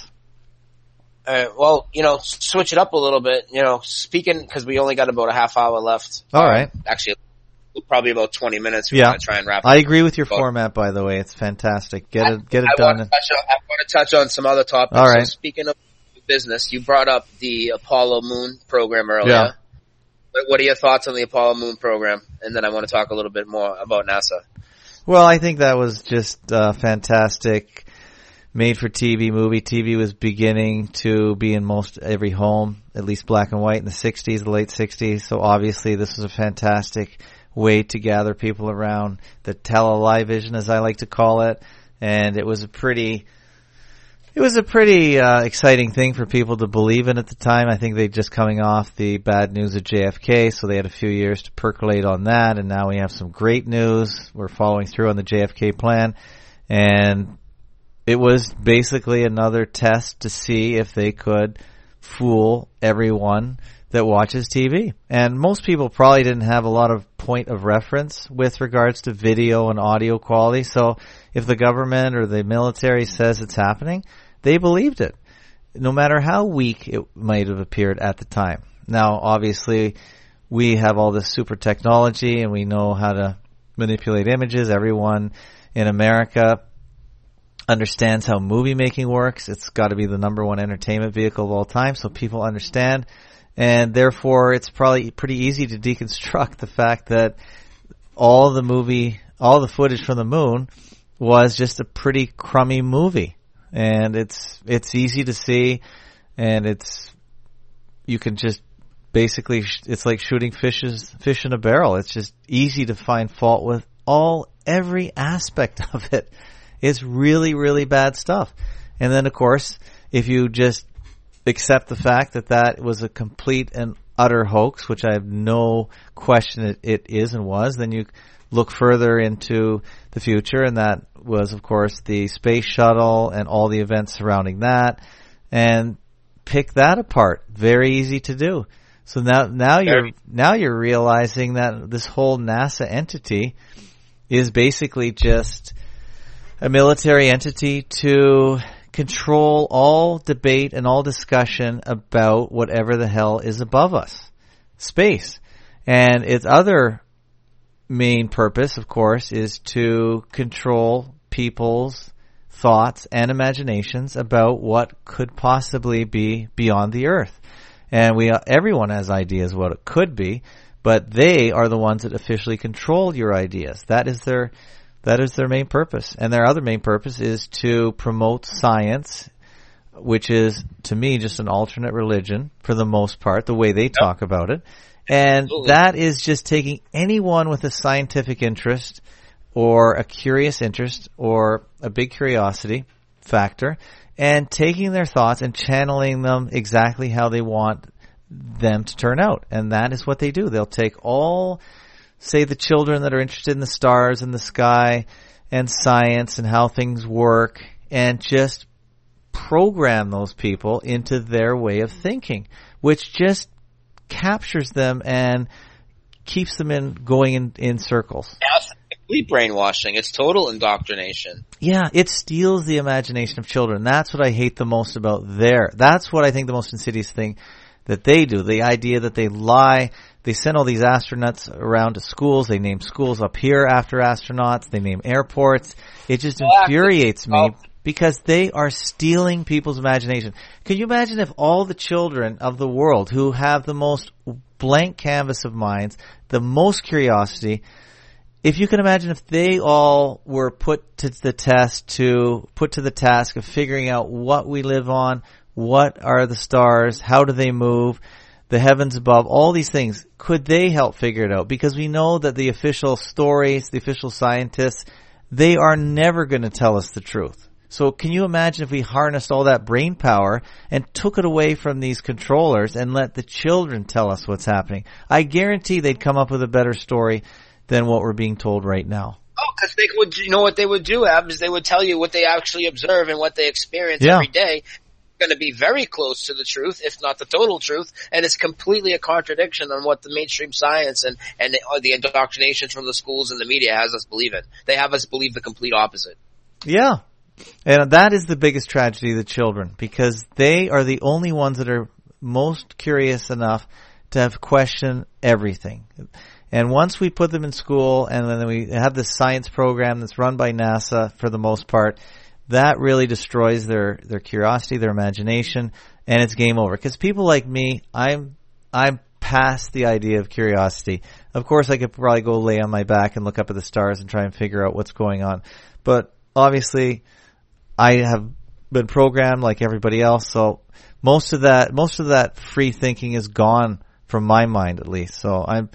Uh, well, you know, switch it up a little bit. You know, speaking, because we only got about a half hour left. All um, right. Actually, probably about twenty minutes. We're yeah. going to try and wrap. I agree with your but, format, by the way. It's fantastic. Get it, get it I done. Want to touch on, I want to touch on some other topics. All right. So speaking of business, you brought up the Apollo Moon program earlier. Yeah. What are your thoughts on the Apollo Moon program? And then I want to talk a little bit more about NASA. Well, I think that was just uh, fantastic. Made-for-T V movie. T V was beginning to be in most every home, at least black and white in the sixties, the late sixties. So obviously this was a fantastic way to gather people around the tele-live-vision, as I like to call it. And it was a pretty, it was a pretty uh, exciting thing for people to believe in at the time. I think they'd just coming off the bad news of J F K, so they had a few years to percolate on that. And now we have some great news. We're following through on the J F K plan. And it was basically another test to see if they could fool everyone that watches T V. And most people probably didn't have a lot of point of reference with regards to video and audio quality. So if the government or the military says it's happening, they believed it, no matter how weak it might have appeared at the time. Now, obviously, we have all this super technology and we know how to manipulate images. Everyone in America understands how movie making works. It's got to be the number one entertainment vehicle of all time, so people understand. And therefore, it's probably pretty easy to deconstruct the fact that all the movie, all the footage from the moon was just a pretty crummy movie. And it's, it's easy to see, and it's, you can just basically, it's like shooting fishes, fish in a barrel. It's just easy to find fault with all, every aspect of it. It's really, really bad stuff. And then, of course, if you just accept the fact that that was a complete and utter hoax, which I have no question it, it is and was, then you look further into the future, and that was, of course, the space shuttle and all the events surrounding that, and pick that apart. Very easy to do. So now, now you're now you're realizing that this whole NASA entity is basically just a military entity to control all debate and all discussion about whatever the hell is above us, space. And its other main purpose, of course, is to control people's thoughts and imaginations about what could possibly be beyond the Earth. And we, uh, everyone has ideas what it could be, but they are the ones that officially control your ideas. That is their, that is their main purpose. And their other main purpose is to promote science, which is, to me, just an alternate religion for the most part, the way they yep. talk about it. And Absolutely. That is just taking anyone with a scientific interest or a curious interest or a big curiosity factor and taking their thoughts and channeling them exactly how they want them to turn out. And that is what they do. They'll take all, say, the children that are interested in the stars and the sky and science and how things work and just program those people into their way of thinking, which just captures them and keeps them in going in, in circles. Yeah, complete brainwashing. It's total indoctrination. Yeah, it steals the imagination of children. That's what I hate the most about there. That's what I think the most insidious thing that they do. The idea that they lie. They send all these astronauts around to schools. They name schools up here after astronauts. They name airports. It just well, infuriates me. Oh. Because they are stealing people's imagination. Can you imagine if all the children of the world who have the most blank canvas of minds, the most curiosity, if you can imagine if they all were put to the test to, put to the task of figuring out what we live on, what are the stars, how do they move, the heavens above, all these things, could they help figure it out? Because we know that the official stories, the official scientists, they are never going to tell us the truth. So can you imagine if we harnessed all that brain power and took it away from these controllers and let the children tell us what's happening? I guarantee they'd come up with a better story than what we're being told right now. Oh, because they would, you know what they would do, Ab, is they would tell you what they actually observe and what they experience yeah. every day. It's going to be very close to the truth, if not the total truth, and it's completely a contradiction on what the mainstream science and, and the, the indoctrinations from the schools and the media has us believe in. They have us believe the complete opposite. Yeah. And that is the biggest tragedy of the children, because they are the only ones that are most curious enough to have questioned everything. And once we put them in school and then we have this science program that's run by NASA for the most part, that really destroys their, their curiosity, their imagination, and it's game over. Because people like me, I'm, I'm past the idea of curiosity. Of course, I could probably go lay on my back and look up at the stars and try and figure out what's going on. But obviously, I have been programmed like everybody else, so most of that, most of that free thinking is gone from my mind, at least. So I'm,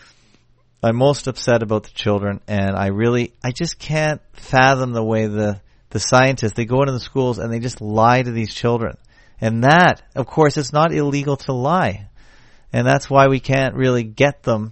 I'm most upset about the children, and I really, I just can't fathom the way the, the scientists, they go into the schools and they just lie to these children. And that, of course, it's not illegal to lie. And that's why we can't really get them,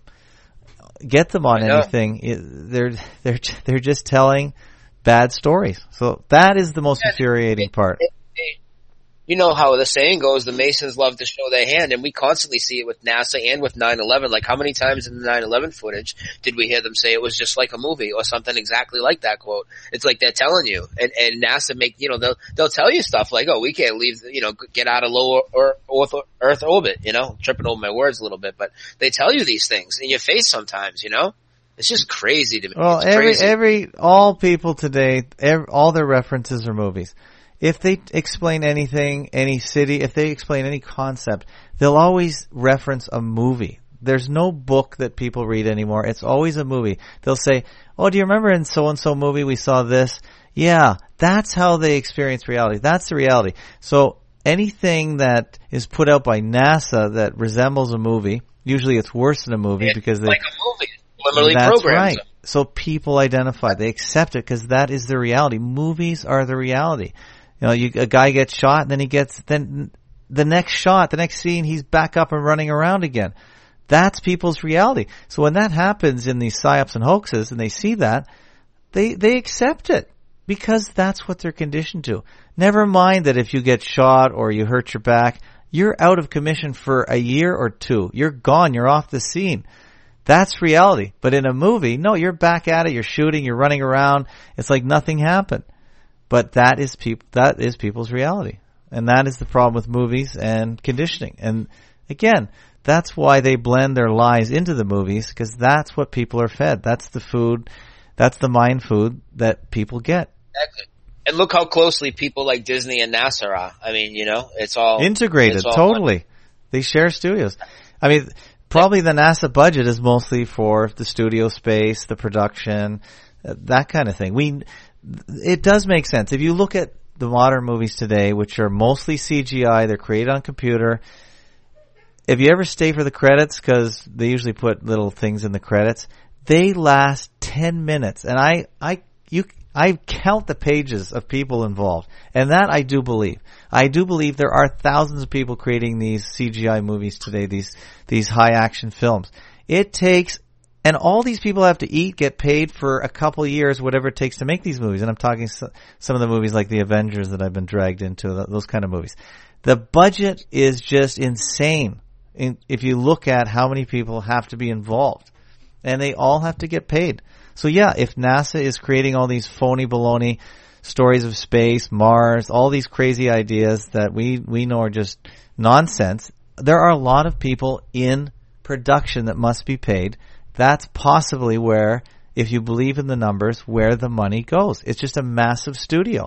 get them on anything. It, they're, they're, they're just telling bad stories. So that is the most yeah, infuriating part. It, it, you know how the saying goes, the Masons love to show their hand, and we constantly see it with NASA and with nine eleven. Like, how many times in the nine eleven footage did we hear them say it was just like a movie or something exactly like that quote? It's like they're telling you. And, and NASA make, you know, they'll, they'll tell you stuff like, oh, we can't leave, you know, get out of low Earth, Earth orbit, you know, tripping over my words a little bit, but they tell you these things in your face sometimes, you know? It's just crazy to me. Well, it's every, crazy. every, all people today, every, all their references are movies. If they explain anything, any city, if they explain any concept, they'll always reference a movie. There's no book that people read anymore. It's always a movie. They'll say, oh, do you remember in so-and-so movie we saw this? Yeah, that's how they experience reality. That's the reality. So anything that is put out by NASA that resembles a movie, usually it's worse than a movie it's because they... like a movie. Literally That's programs right. them. So people identify. They accept it because that is the reality. Movies are the reality. You know, you, a guy gets shot and then he gets, then the next shot, the next scene, he's back up and running around again. That's people's reality. So when that happens in these psyops and hoaxes and they see that, they, they accept it because that's what they're conditioned to. Never mind that if you get shot or you hurt your back, you're out of commission for a year or two. You're gone. You're off the scene. That's reality. But in a movie, no, you're back at it, you're shooting, you're running around. It's like nothing happened. But that is peop- that is people's reality. And that is the problem with movies and conditioning. And again, that's why they blend their lies into the movies, because that's what people are fed. That's the food, that's the mind food that people get. Exactly. And look how closely people like Disney and NASA are. I mean, you know, it's all integrated, it's all totally. fun. They share studios. I mean, probably the NASA budget is mostly for the studio space, the production, that kind of thing. We, it does make sense. If you look at the modern movies today, which are mostly C G I, they're created on computer. If you ever stay for the credits, because they usually put little things in the credits, they last ten minutes. And I, I, you, I count the pages of people involved. And that I do believe. I do believe there are thousands of people creating these C G I movies today, these, these high action films. It takes, and all these people have to eat, get paid for a couple years, whatever it takes to make these movies. And I'm talking some of the movies like The Avengers that I've been dragged into, those kind of movies. The budget is just insane. If you look at how many people have to be involved, and they all have to get paid. So yeah, if NASA is creating all these phony baloney stories of space, Mars, all these crazy ideas that we, we know are just nonsense, there are a lot of people in production that must be paid. That's possibly where, if you believe in the numbers, where the money goes. It's just a massive studio.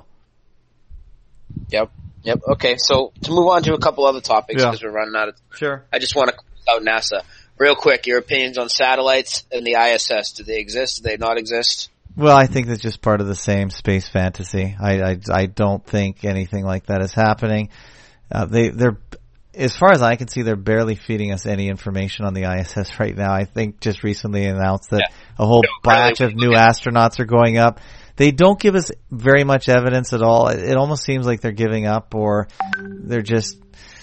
Yep. Yep. Okay. So to move on to a couple other topics because yeah. we're running out of time. Sure. I just want to close out NASA real quick. Your opinions on satellites and the I S S? Do they exist? Do they not exist? Well, I think that's just part of the same space fantasy. I I, I don't think anything like that is happening. Uh, they they're as far as I can see, they're barely feeding us any information on the I S S right now. I think just recently announced that yeah. a whole no, batch really, of new yeah. astronauts are going up. They don't give us very much evidence at all. It almost seems like they're giving up, or they're just.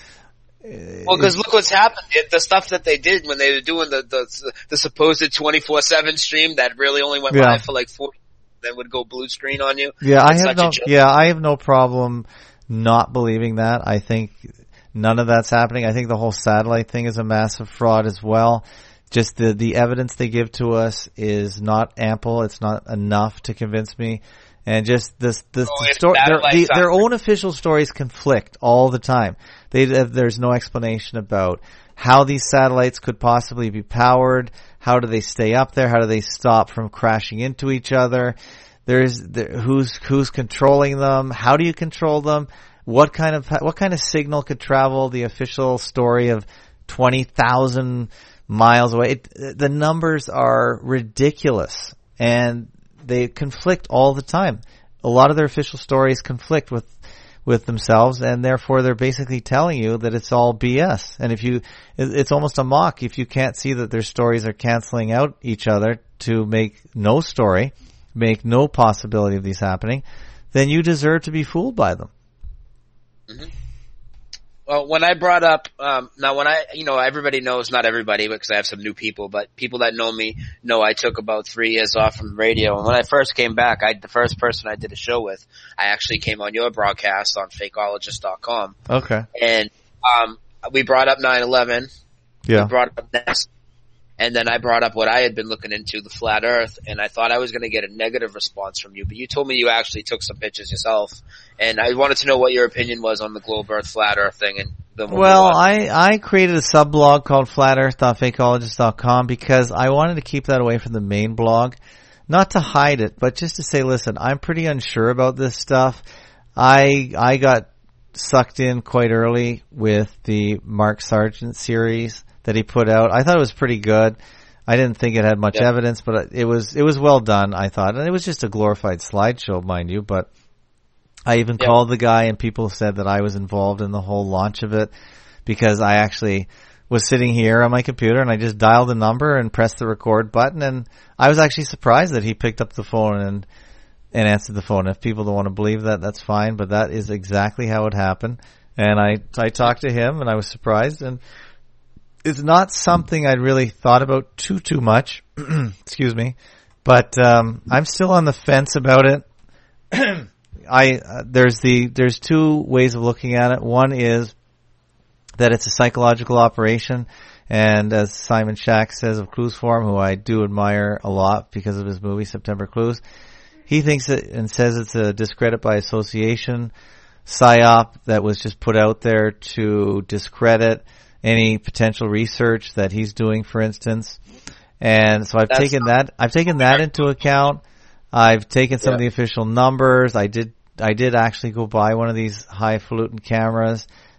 Well, because look what's happened. It, the stuff that they did when they were doing the the, the supposed twenty-four seven stream that really only went yeah. live for like forty, then would go blue screen on you. Yeah, it's I have no. Yeah, I have no problem not believing that. I think none of that's happening. I think the whole satellite thing is a massive fraud as well. Just the, the evidence they give to us is not ample. It's not enough to convince me. And just this, this, oh, the story, their, the, their own official stories conflict all the time. They, there's no explanation about how these satellites could possibly be powered. How do they stay up there? How do they stop from crashing into each other? There's, there, who's, who's controlling them? How do you control them? What kind of, what kind of signal could travel the official story of twenty thousand miles away? It, the numbers are ridiculous, and they conflict all the time. A lot of their official stories conflict with with themselves, and therefore they're basically telling you that it's all B S. And if you, it's almost a mock if you can't see that their stories are canceling out each other to make no story, make no possibility of these happening, then you deserve to be fooled by them. Mm-hmm. Well, when I brought up, um, now when I, you know, everybody knows, not everybody, because I have some new people, but people that know me know I took about three years off from radio. And when I first came back, I, the first person I did a show with, I actually came on your broadcast on fakeologist dot com. Okay. And, um, we brought up nine eleven. Yeah. We brought up NASA. And then I brought up what I had been looking into, the flat earth, and I thought I was going to get a negative response from you, but you told me you actually took some pictures yourself, and I wanted to know what your opinion was on the globe earth flat earth thing. And then we'll Well, I, I created a sub-blog called flat earth dot fakeologist dot com because I wanted to keep that away from the main blog. Not to hide it, but just to say, listen, I'm pretty unsure about this stuff. I, I got sucked in quite early with the Mark Sargent series that he put out. I thought it was pretty good. I didn't think it had much yeah. evidence, but it was, it was well done, I thought. And it was just a glorified slideshow, mind you, but I even yeah. called the guy, and people said that I was involved in the whole launch of it because I actually was sitting here on my computer and I just dialed the number and pressed the record button, and I was actually surprised that he picked up the phone and, and answered the phone. If people don't want to believe that, that's fine, but that is exactly how it happened. And I, I talked to him and I was surprised, and it's not something I'd really thought about too, too much. Excuse me. But, um, I'm still on the fence about it. I, uh, there's the, there's two ways of looking at it. One is that it's a psychological operation. And as Simon Shack says of Clues Forum, who I do admire a lot because of his movie September Clues, he thinks it and says it's a discredit by association psyop that was just put out there to discredit any potential research that he's doing, for instance. And so I've That's taken that, I've taken that into account. I've taken some yeah. of the official numbers. I did, I did actually go buy one of these highfalutin cameras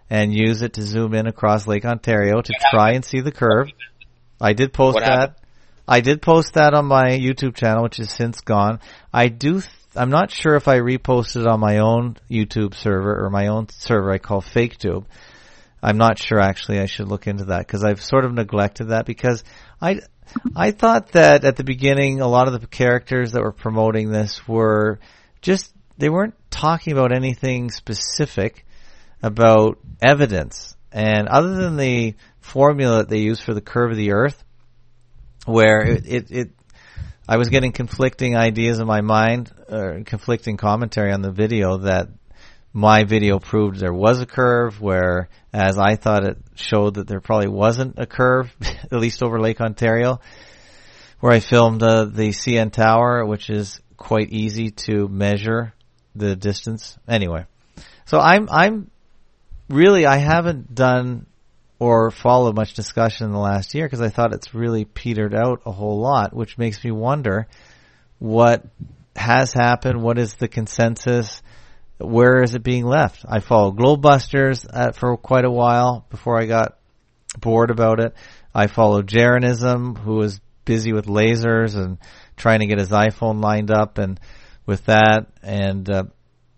and use it to zoom in across Lake Ontario to try and see the curve. I did post What that. happened? I did post that on my YouTube channel, which is since gone. I do, th- I'm not sure if I reposted it on my own YouTube server or my own server I call FakeTube. I'm not sure actually. I should look into that because I've sort of neglected that because I, I thought that at the beginning a lot of the characters that were promoting this were just, they weren't talking about anything specific about evidence. And other than the formula that they use for the curve of the earth, where it, it, it I was getting conflicting ideas in my mind, or conflicting commentary on the video that my video proved there was a curve, whereas I thought it showed that there probably wasn't a curve, at least over Lake Ontario, where I filmed uh, the C N Tower, which is quite easy to measure the distance. Anyway, so I'm, I'm really, I haven't done or followed much discussion in the last year because I thought it's really petered out a whole lot, which makes me wonder what has happened, what is the consensus, where is it being left? I followed Globebusters uh, for quite a while before I got bored about it. I followed Jeranism, who was busy with lasers and trying to get his iPhone lined up and with that, and uh,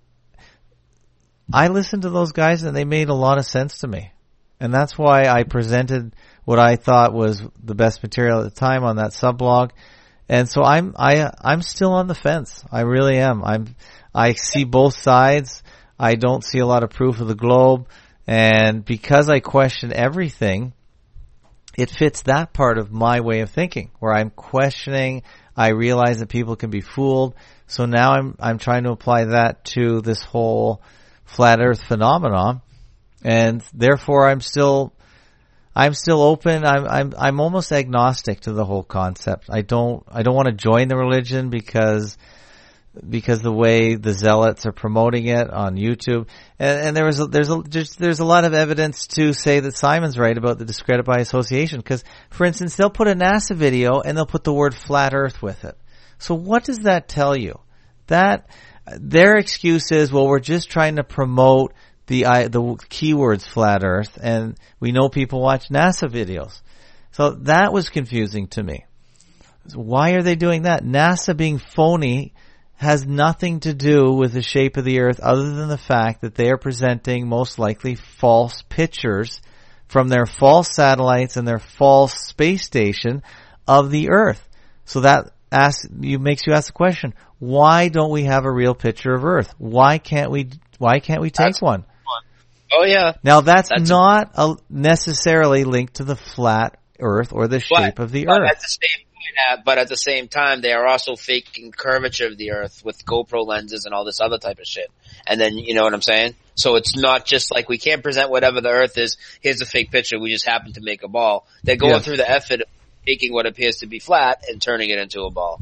I listened to those guys and they made a lot of sense to me. And that's why I presented what I thought was the best material at the time on that subblog. And so I'm, I, I'm still on the fence. I really am. I'm, I see both sides. I don't see a lot of proof of the globe. And because I question everything, it fits that part of my way of thinking where I'm questioning. I realize that people can be fooled. So now I'm, I'm trying to apply that to this whole flat earth phenomenon. And therefore, I'm still, I'm still open. I'm, I'm, I'm almost agnostic to the whole concept. I don't, I don't want to join the religion because, because the way the zealots are promoting it on YouTube. And, and there was, a, there's a, just, there's a lot of evidence to say that Simon's right about the discredit by association. Because, for instance, they'll put a NASA video and they'll put the word flat Earth with it. So what does that tell you? That their excuse is, well, we're just trying to promote the uh, the keywords flat earth, and we know people watch NASA videos. So that was confusing to me. So why are they doing that? NASA being phony has nothing to do with the shape of the earth other than the fact that they are presenting most likely false pictures from their false satellites and their false space station of the earth. So that asks, you makes you ask the question, why don't we have a real picture of earth? Why can't we, why can't we take That's- one? Oh yeah. Now that's, That's not a, necessarily linked to the flat earth or the shape but, of the but earth. At the same uh, but at the same time, they are also faking curvature of the earth with GoPro lenses and all this other type of shit. And then, you know what I'm saying? So it's not just like we can't present whatever the earth is. Here's a fake picture. We just happen to make a ball. They're going Yeah. through the effort of taking what appears to be flat and turning it into a ball.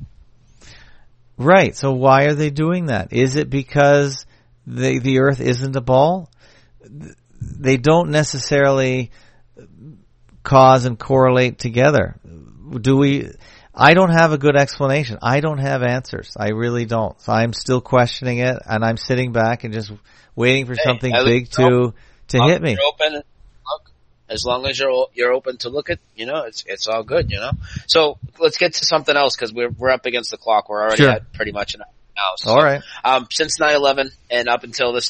Right. So why are they doing that? Is it because the the earth isn't a ball? They don't necessarily cause and correlate together. Do we, I don't have a good explanation. I don't have answers. I really don't. So I'm still questioning it and I'm sitting back and just waiting for Hey, something at big least to, to Long hit as me. you're open, look, as long as you're you're open to look at, you know, it's it's all good, you know. So let's get to something else because we're we're up against the clock. We're already Sure. at pretty much an hour now. So, All right. Um, since nine eleven and up until this,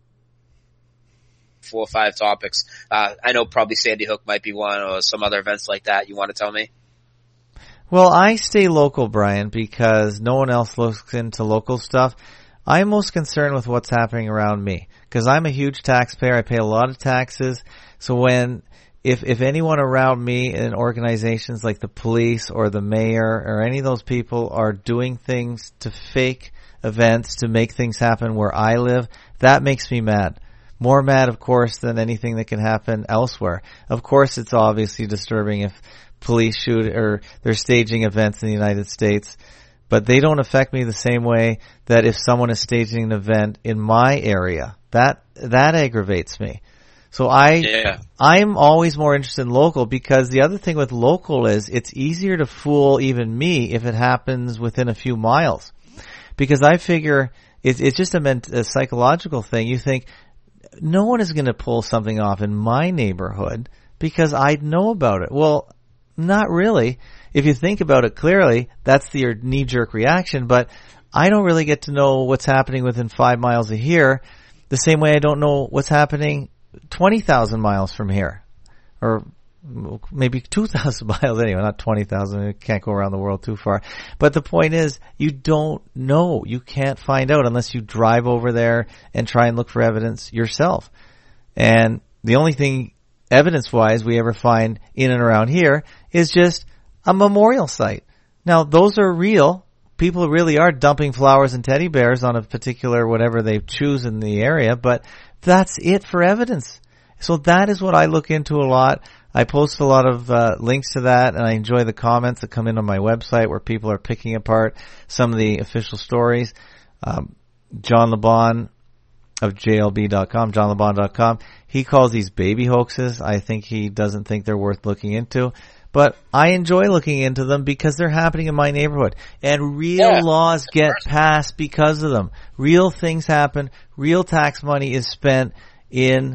four or five topics. Uh, I know probably Sandy Hook might be one or some other events like that. You want to tell me? Well, I stay local, Brian, because no one else looks into local stuff. I'm most concerned with what's happening around me because I'm a huge taxpayer. I pay a lot of taxes. So when, if, if anyone around me in organizations like the police or the mayor or any of those people are doing things to fake events to make things happen where I live, that makes me mad. More mad, of course, than anything that can happen elsewhere. Of course, it's obviously disturbing if police shoot or they're staging events in the United States, but they don't affect me the same way that if someone is staging an event in my area. That, that aggravates me. So I, Yeah. I'm always more interested in local because the other thing with local is it's easier to fool even me if it happens within a few miles. Because I figure it's, it's just a, ment- a psychological thing. You think, no one is going to pull something off in my neighborhood because I'd know about it. Well, not really. If you think about it clearly, that's your knee-jerk reaction, but I don't really get to know what's happening within five miles of here the same way I don't know what's happening twenty thousand miles from here. Or maybe two thousand miles anyway, not twenty thousand. You can't go around the world too far. But the point is, you don't know. You can't find out unless you drive over there and try and look for evidence yourself. And the only thing evidence-wise we ever find in and around here is just a memorial site. Now, those are real. People really are dumping flowers and teddy bears on a particular whatever they choose in the area, but that's it for evidence. So that is what I look into a lot. I post a lot of uh, links to that, and I enjoy the comments that come in on my website where people are picking apart some of the official stories. Um, John LeBon of J L B dot com, john lebon dot com, he calls these baby hoaxes. I think he doesn't think they're worth looking into. But I enjoy looking into them because they're happening in my neighborhood. And real yeah. laws get passed because of them. Real things happen. Real tax money is spent in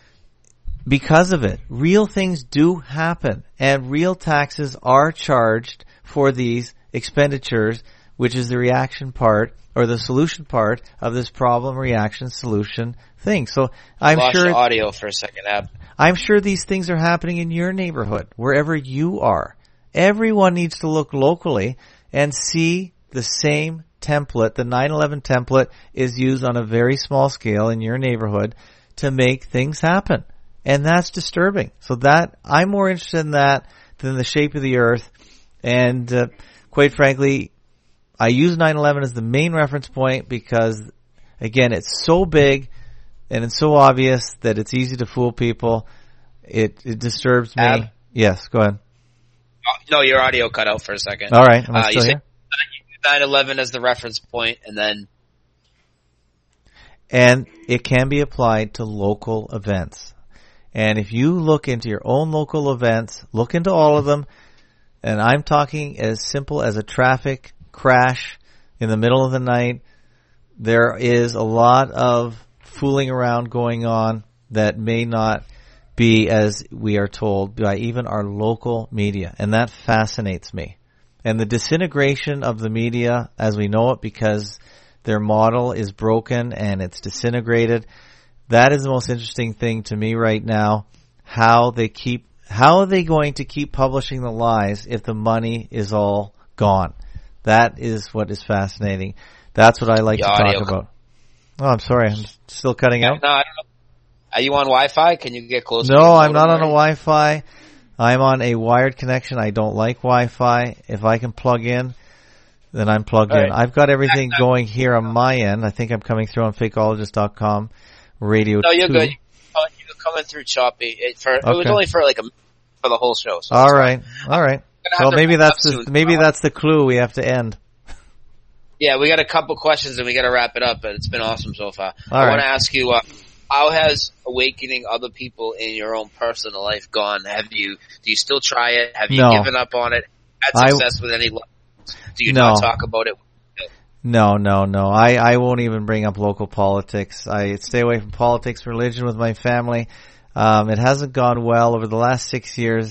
because of it. Real things do happen. And real taxes are charged for these expenditures, which is the reaction part or the solution part of this problem, reaction, solution thing. So I'm Lost sure... the audio for a second, Ab. I'm sure these things are happening in your neighborhood, wherever you are. Everyone needs to look locally and see the same template. The nine eleven template is used on a very small scale in your neighborhood to make things happen. And that's disturbing. So that, I'm more interested in that than the shape of the earth. And uh, quite frankly, I use nine eleven as the main reference point because, again, it's so big and it's so obvious that it's easy to fool people. It it disturbs me. Ab? Yes, go ahead. Oh, no, your audio cut out for a second. All right, am I uh, still you here? said nine eleven as the reference point, and then... And it can be applied to local events. And if you look into your own local events, look into all of them, and I'm talking as simple as a traffic crash in the middle of the night, there is a lot of fooling around going on that may not be as we are told by even our local media. And that fascinates me. And the disintegration of the media as we know it because their model is broken and it's disintegrated. That is the most interesting thing to me right now. How they keep, how are they going to keep publishing the lies if the money is all gone? That is what is fascinating. That's what I like the to audio. talk about. Oh, I'm sorry. I'm still cutting out. No, I don't know. Are you on Wi-Fi? Can you get closer? No, I'm not on a Wi-Fi. I'm on a wired connection. I don't like Wi-Fi. If I can plug in, then I'm plugged All in. right. I've got everything going here on my end. I think I'm coming through on fakeologist dot com radio No, you're two. good. You're coming through choppy. It, for, Okay. it was only for like a for the whole show. So All right, all right. Well, maybe that's the, soon. maybe that's the clue. We have to end. Yeah, we got a couple questions and we got to wrap it up, but it's been awesome so far. All I right. want to ask you, uh, how has awakening other people in your own personal life gone? Have you, do you still try it? Have you No. given up on it? Had I- success with any levels? Do you No. not talk about it? No, no, no. I, I won't even bring up local politics. I stay away from politics, religion with my family. Um, it hasn't gone well over the last six years.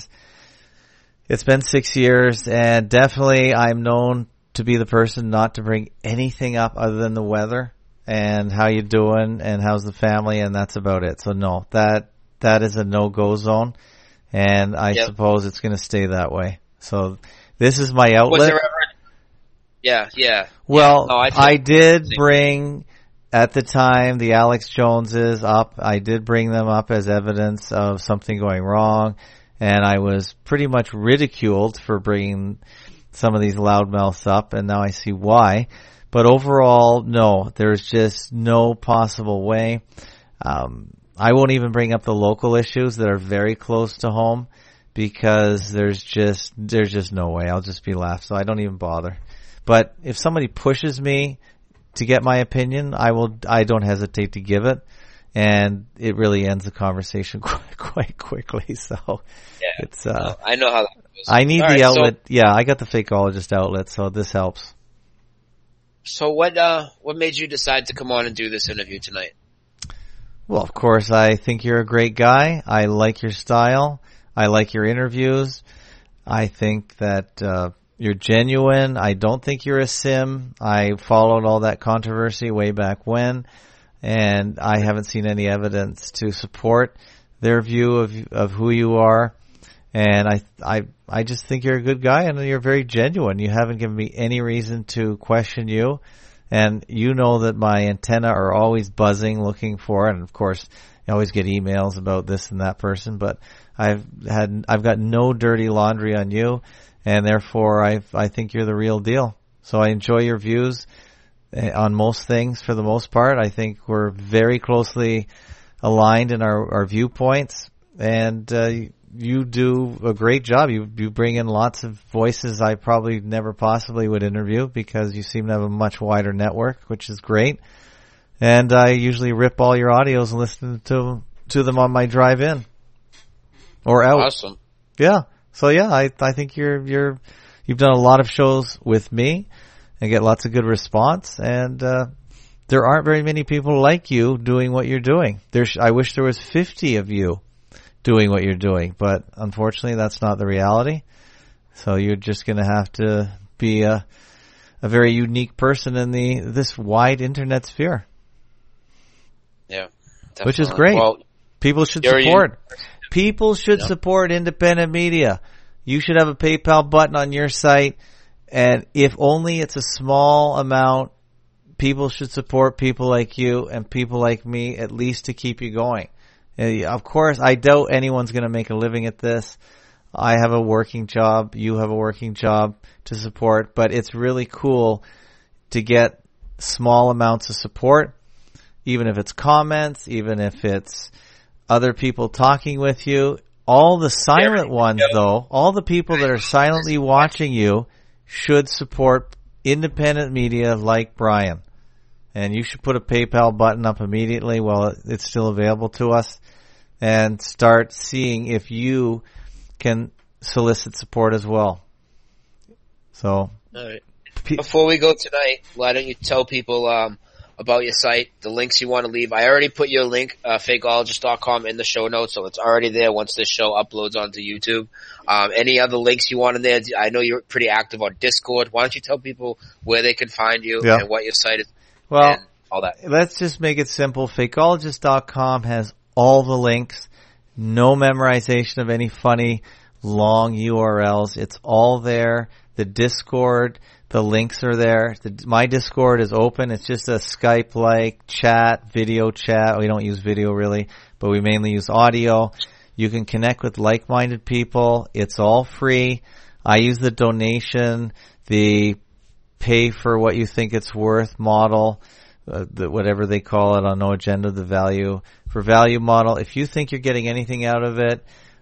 It's been six years and definitely I'm known to be the person not to bring anything up other than the weather and how you doing and how's the family and that's about it. So no, that, that is a no-go zone and I Yep. suppose it's going to stay that way. So this is my outlet. Was there ever? Yeah, yeah. Well, yeah. No, I, I did bring, at the time, the Alex Joneses up. I did bring them up as evidence of something going wrong, and I was pretty much ridiculed for bringing some of these loudmouths up, and now I see why. But overall, no, there's just no possible way. Um, I won't even bring up the local issues that are very close to home because there's just there's just no way. I'll just be laughed, so I don't even bother. But if somebody pushes me to get my opinion, I will. I don't hesitate to give it, and it really ends the conversation quite, quite quickly. So yeah, it's. Uh, I know how that goes. I need All the right, outlet. So, yeah, I got the fakeologist outlet, so this helps. so what? Uh, what made you decide to come on and do this interview tonight? Well, of course, I think you're a great guy. I like your style. I like your interviews. I think that uh, you're genuine. I don't think you're a sim. I followed all that controversy way back when, and I haven't seen any evidence to support their view of of who you are. And I I I just think you're a good guy, and you're very genuine. You haven't given me any reason to question you. And you know that my antenna are always buzzing, looking for it. And of course, I always get emails about this and that person, but I've had, I've got no dirty laundry on you, and therefore I, I think you're the real deal. So I enjoy your views on most things for the most part. I think we're very closely aligned in our, our viewpoints, and uh, you do a great job. You you bring in lots of voices I probably never possibly would interview because you seem to have a much wider network, which is great. And I usually rip all your audios and listen to to them on my drive in or out. Awesome. Yeah. So yeah, I I think you're you're you've done a lot of shows with me and get lots of good response, and uh there aren't very many people like you doing what you're doing. There's I wish there was fifty of you doing what you're doing, but unfortunately that's not the reality. So you're just going to have to be a a very unique person in the this wide internet sphere. Yeah, definitely. Which is great. Well, people should support. People should yep. support independent media. You should have a PayPal button on your site, and if only it's a small amount, people should support people like you and people like me, at least to keep you going. Of course, I doubt anyone's going to make a living at this. I have a working job. You have a working job to support. But it's really cool to get small amounts of support, even if it's comments, even if it's other people talking with you. All the silent ones, though, all the people that are silently watching you should support independent media like Brian. And you should put a PayPal button up immediately while it's still available to us and start seeing if you can solicit support as well. So, all right. Before we go tonight, why don't you tell people um, about your site, the links you want to leave. I already put your link, uh, fakeologist dot com, in the show notes, so it's already there once this show uploads onto YouTube. Um, any other links you want in there? I know you're pretty active on Discord. Why don't you tell people where they can find you yeah. and what your site is? Well, and all that. Let's just make it simple. fakeologist dot com has all the links. No memorization of any funny long U R Ls. It's all there. The Discord, the links are there. The, my Discord is open. It's just a Skype-like chat, video chat. We don't use video really, but we mainly use audio. You can connect with like-minded people. It's all free. I use the donation, the pay for what you think it's worth model, uh, the, whatever they call it on No Agenda, the value for value model. If you think you're getting anything out of it,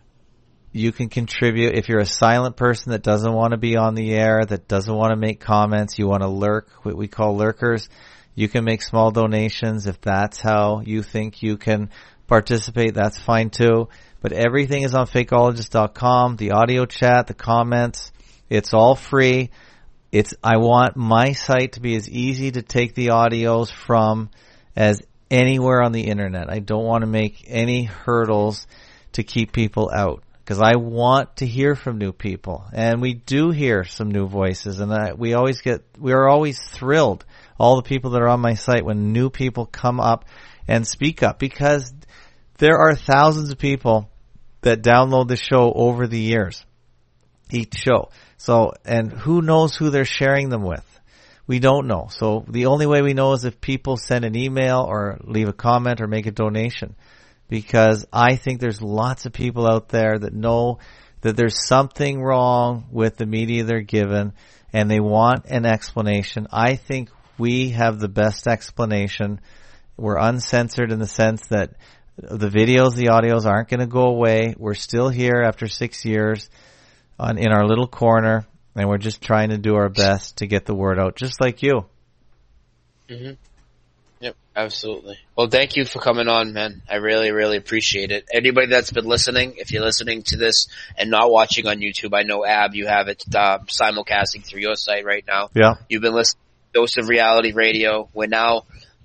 you can contribute. If you're a silent person that doesn't want to be on the air, that doesn't want to make comments, you want to lurk, what we call lurkers, you can make small donations. If that's how you think you can participate, that's fine too. But everything is on fakeologist dot com, the audio chat, the comments, it's all free. It's, I want my site to be as easy to take the audios from as anywhere on the internet. I don't want to make any hurdles to keep people out, because I want to hear from new people, and we do hear some new voices, and I, we always get, we are always thrilled, all the people that are on my site, when new people come up and speak up, because there are thousands of people that download the show over the years, each show. So, and who knows who they're sharing them with? We don't know. So the only way we know is if people send an email or leave a comment or make a donation. Because I think there's lots of people out there that know that there's something wrong with the media they're given and they want an explanation. I think we have the best explanation. We're uncensored in the sense that the videos, the audios aren't going to go away. We're still here after six years on in our little corner, and we're just trying to do our best to get the word out, just like you. Mm-hmm. Yep, absolutely. Well, thank you for coming on, man. I really, really appreciate it. Anybody that's been listening, if you're listening to this and not watching on YouTube, I know, Ab, you have it uh, simulcasting through your site right now. Yeah. You've been listening to Dose of Reality Radio. We're now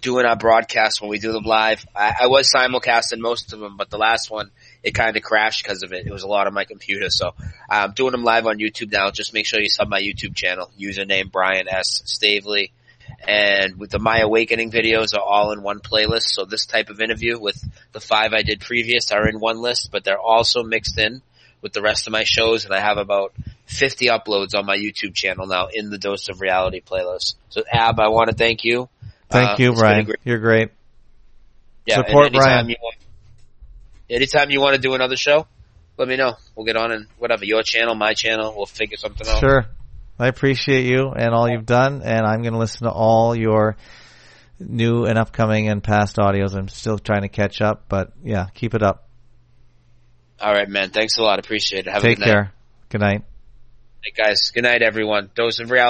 doing our broadcasts when we do them live. I, I was simulcasting most of them, but the last one, it kind of crashed because of it. It was a lot on my computer. So I'm doing them live on YouTube now. Just make sure you sub my YouTube channel. Username Brian S. Stavely. And with the My Awakening videos are all in one playlist. So this type of interview with the five I did previous are in one list, but they're also mixed in with the rest of my shows. And I have about fifty uploads on my YouTube channel now in the Dose of Reality playlist. So Ab, I want to thank you. Thank uh, you, Brian. Great- You're great. Yeah, Support Brian. You want, anytime you want to do another show, let me know. We'll get on and whatever, your channel, my channel, we'll figure something out. Sure. I appreciate you and all you've done, and I'm going to listen to all your new and upcoming and past audios. I'm still trying to catch up, but yeah, keep it up. All right, man. Thanks a lot. Appreciate it. Have Take a good night. care. Good night. Hey, guys. Good night, everyone. Dose of Reality.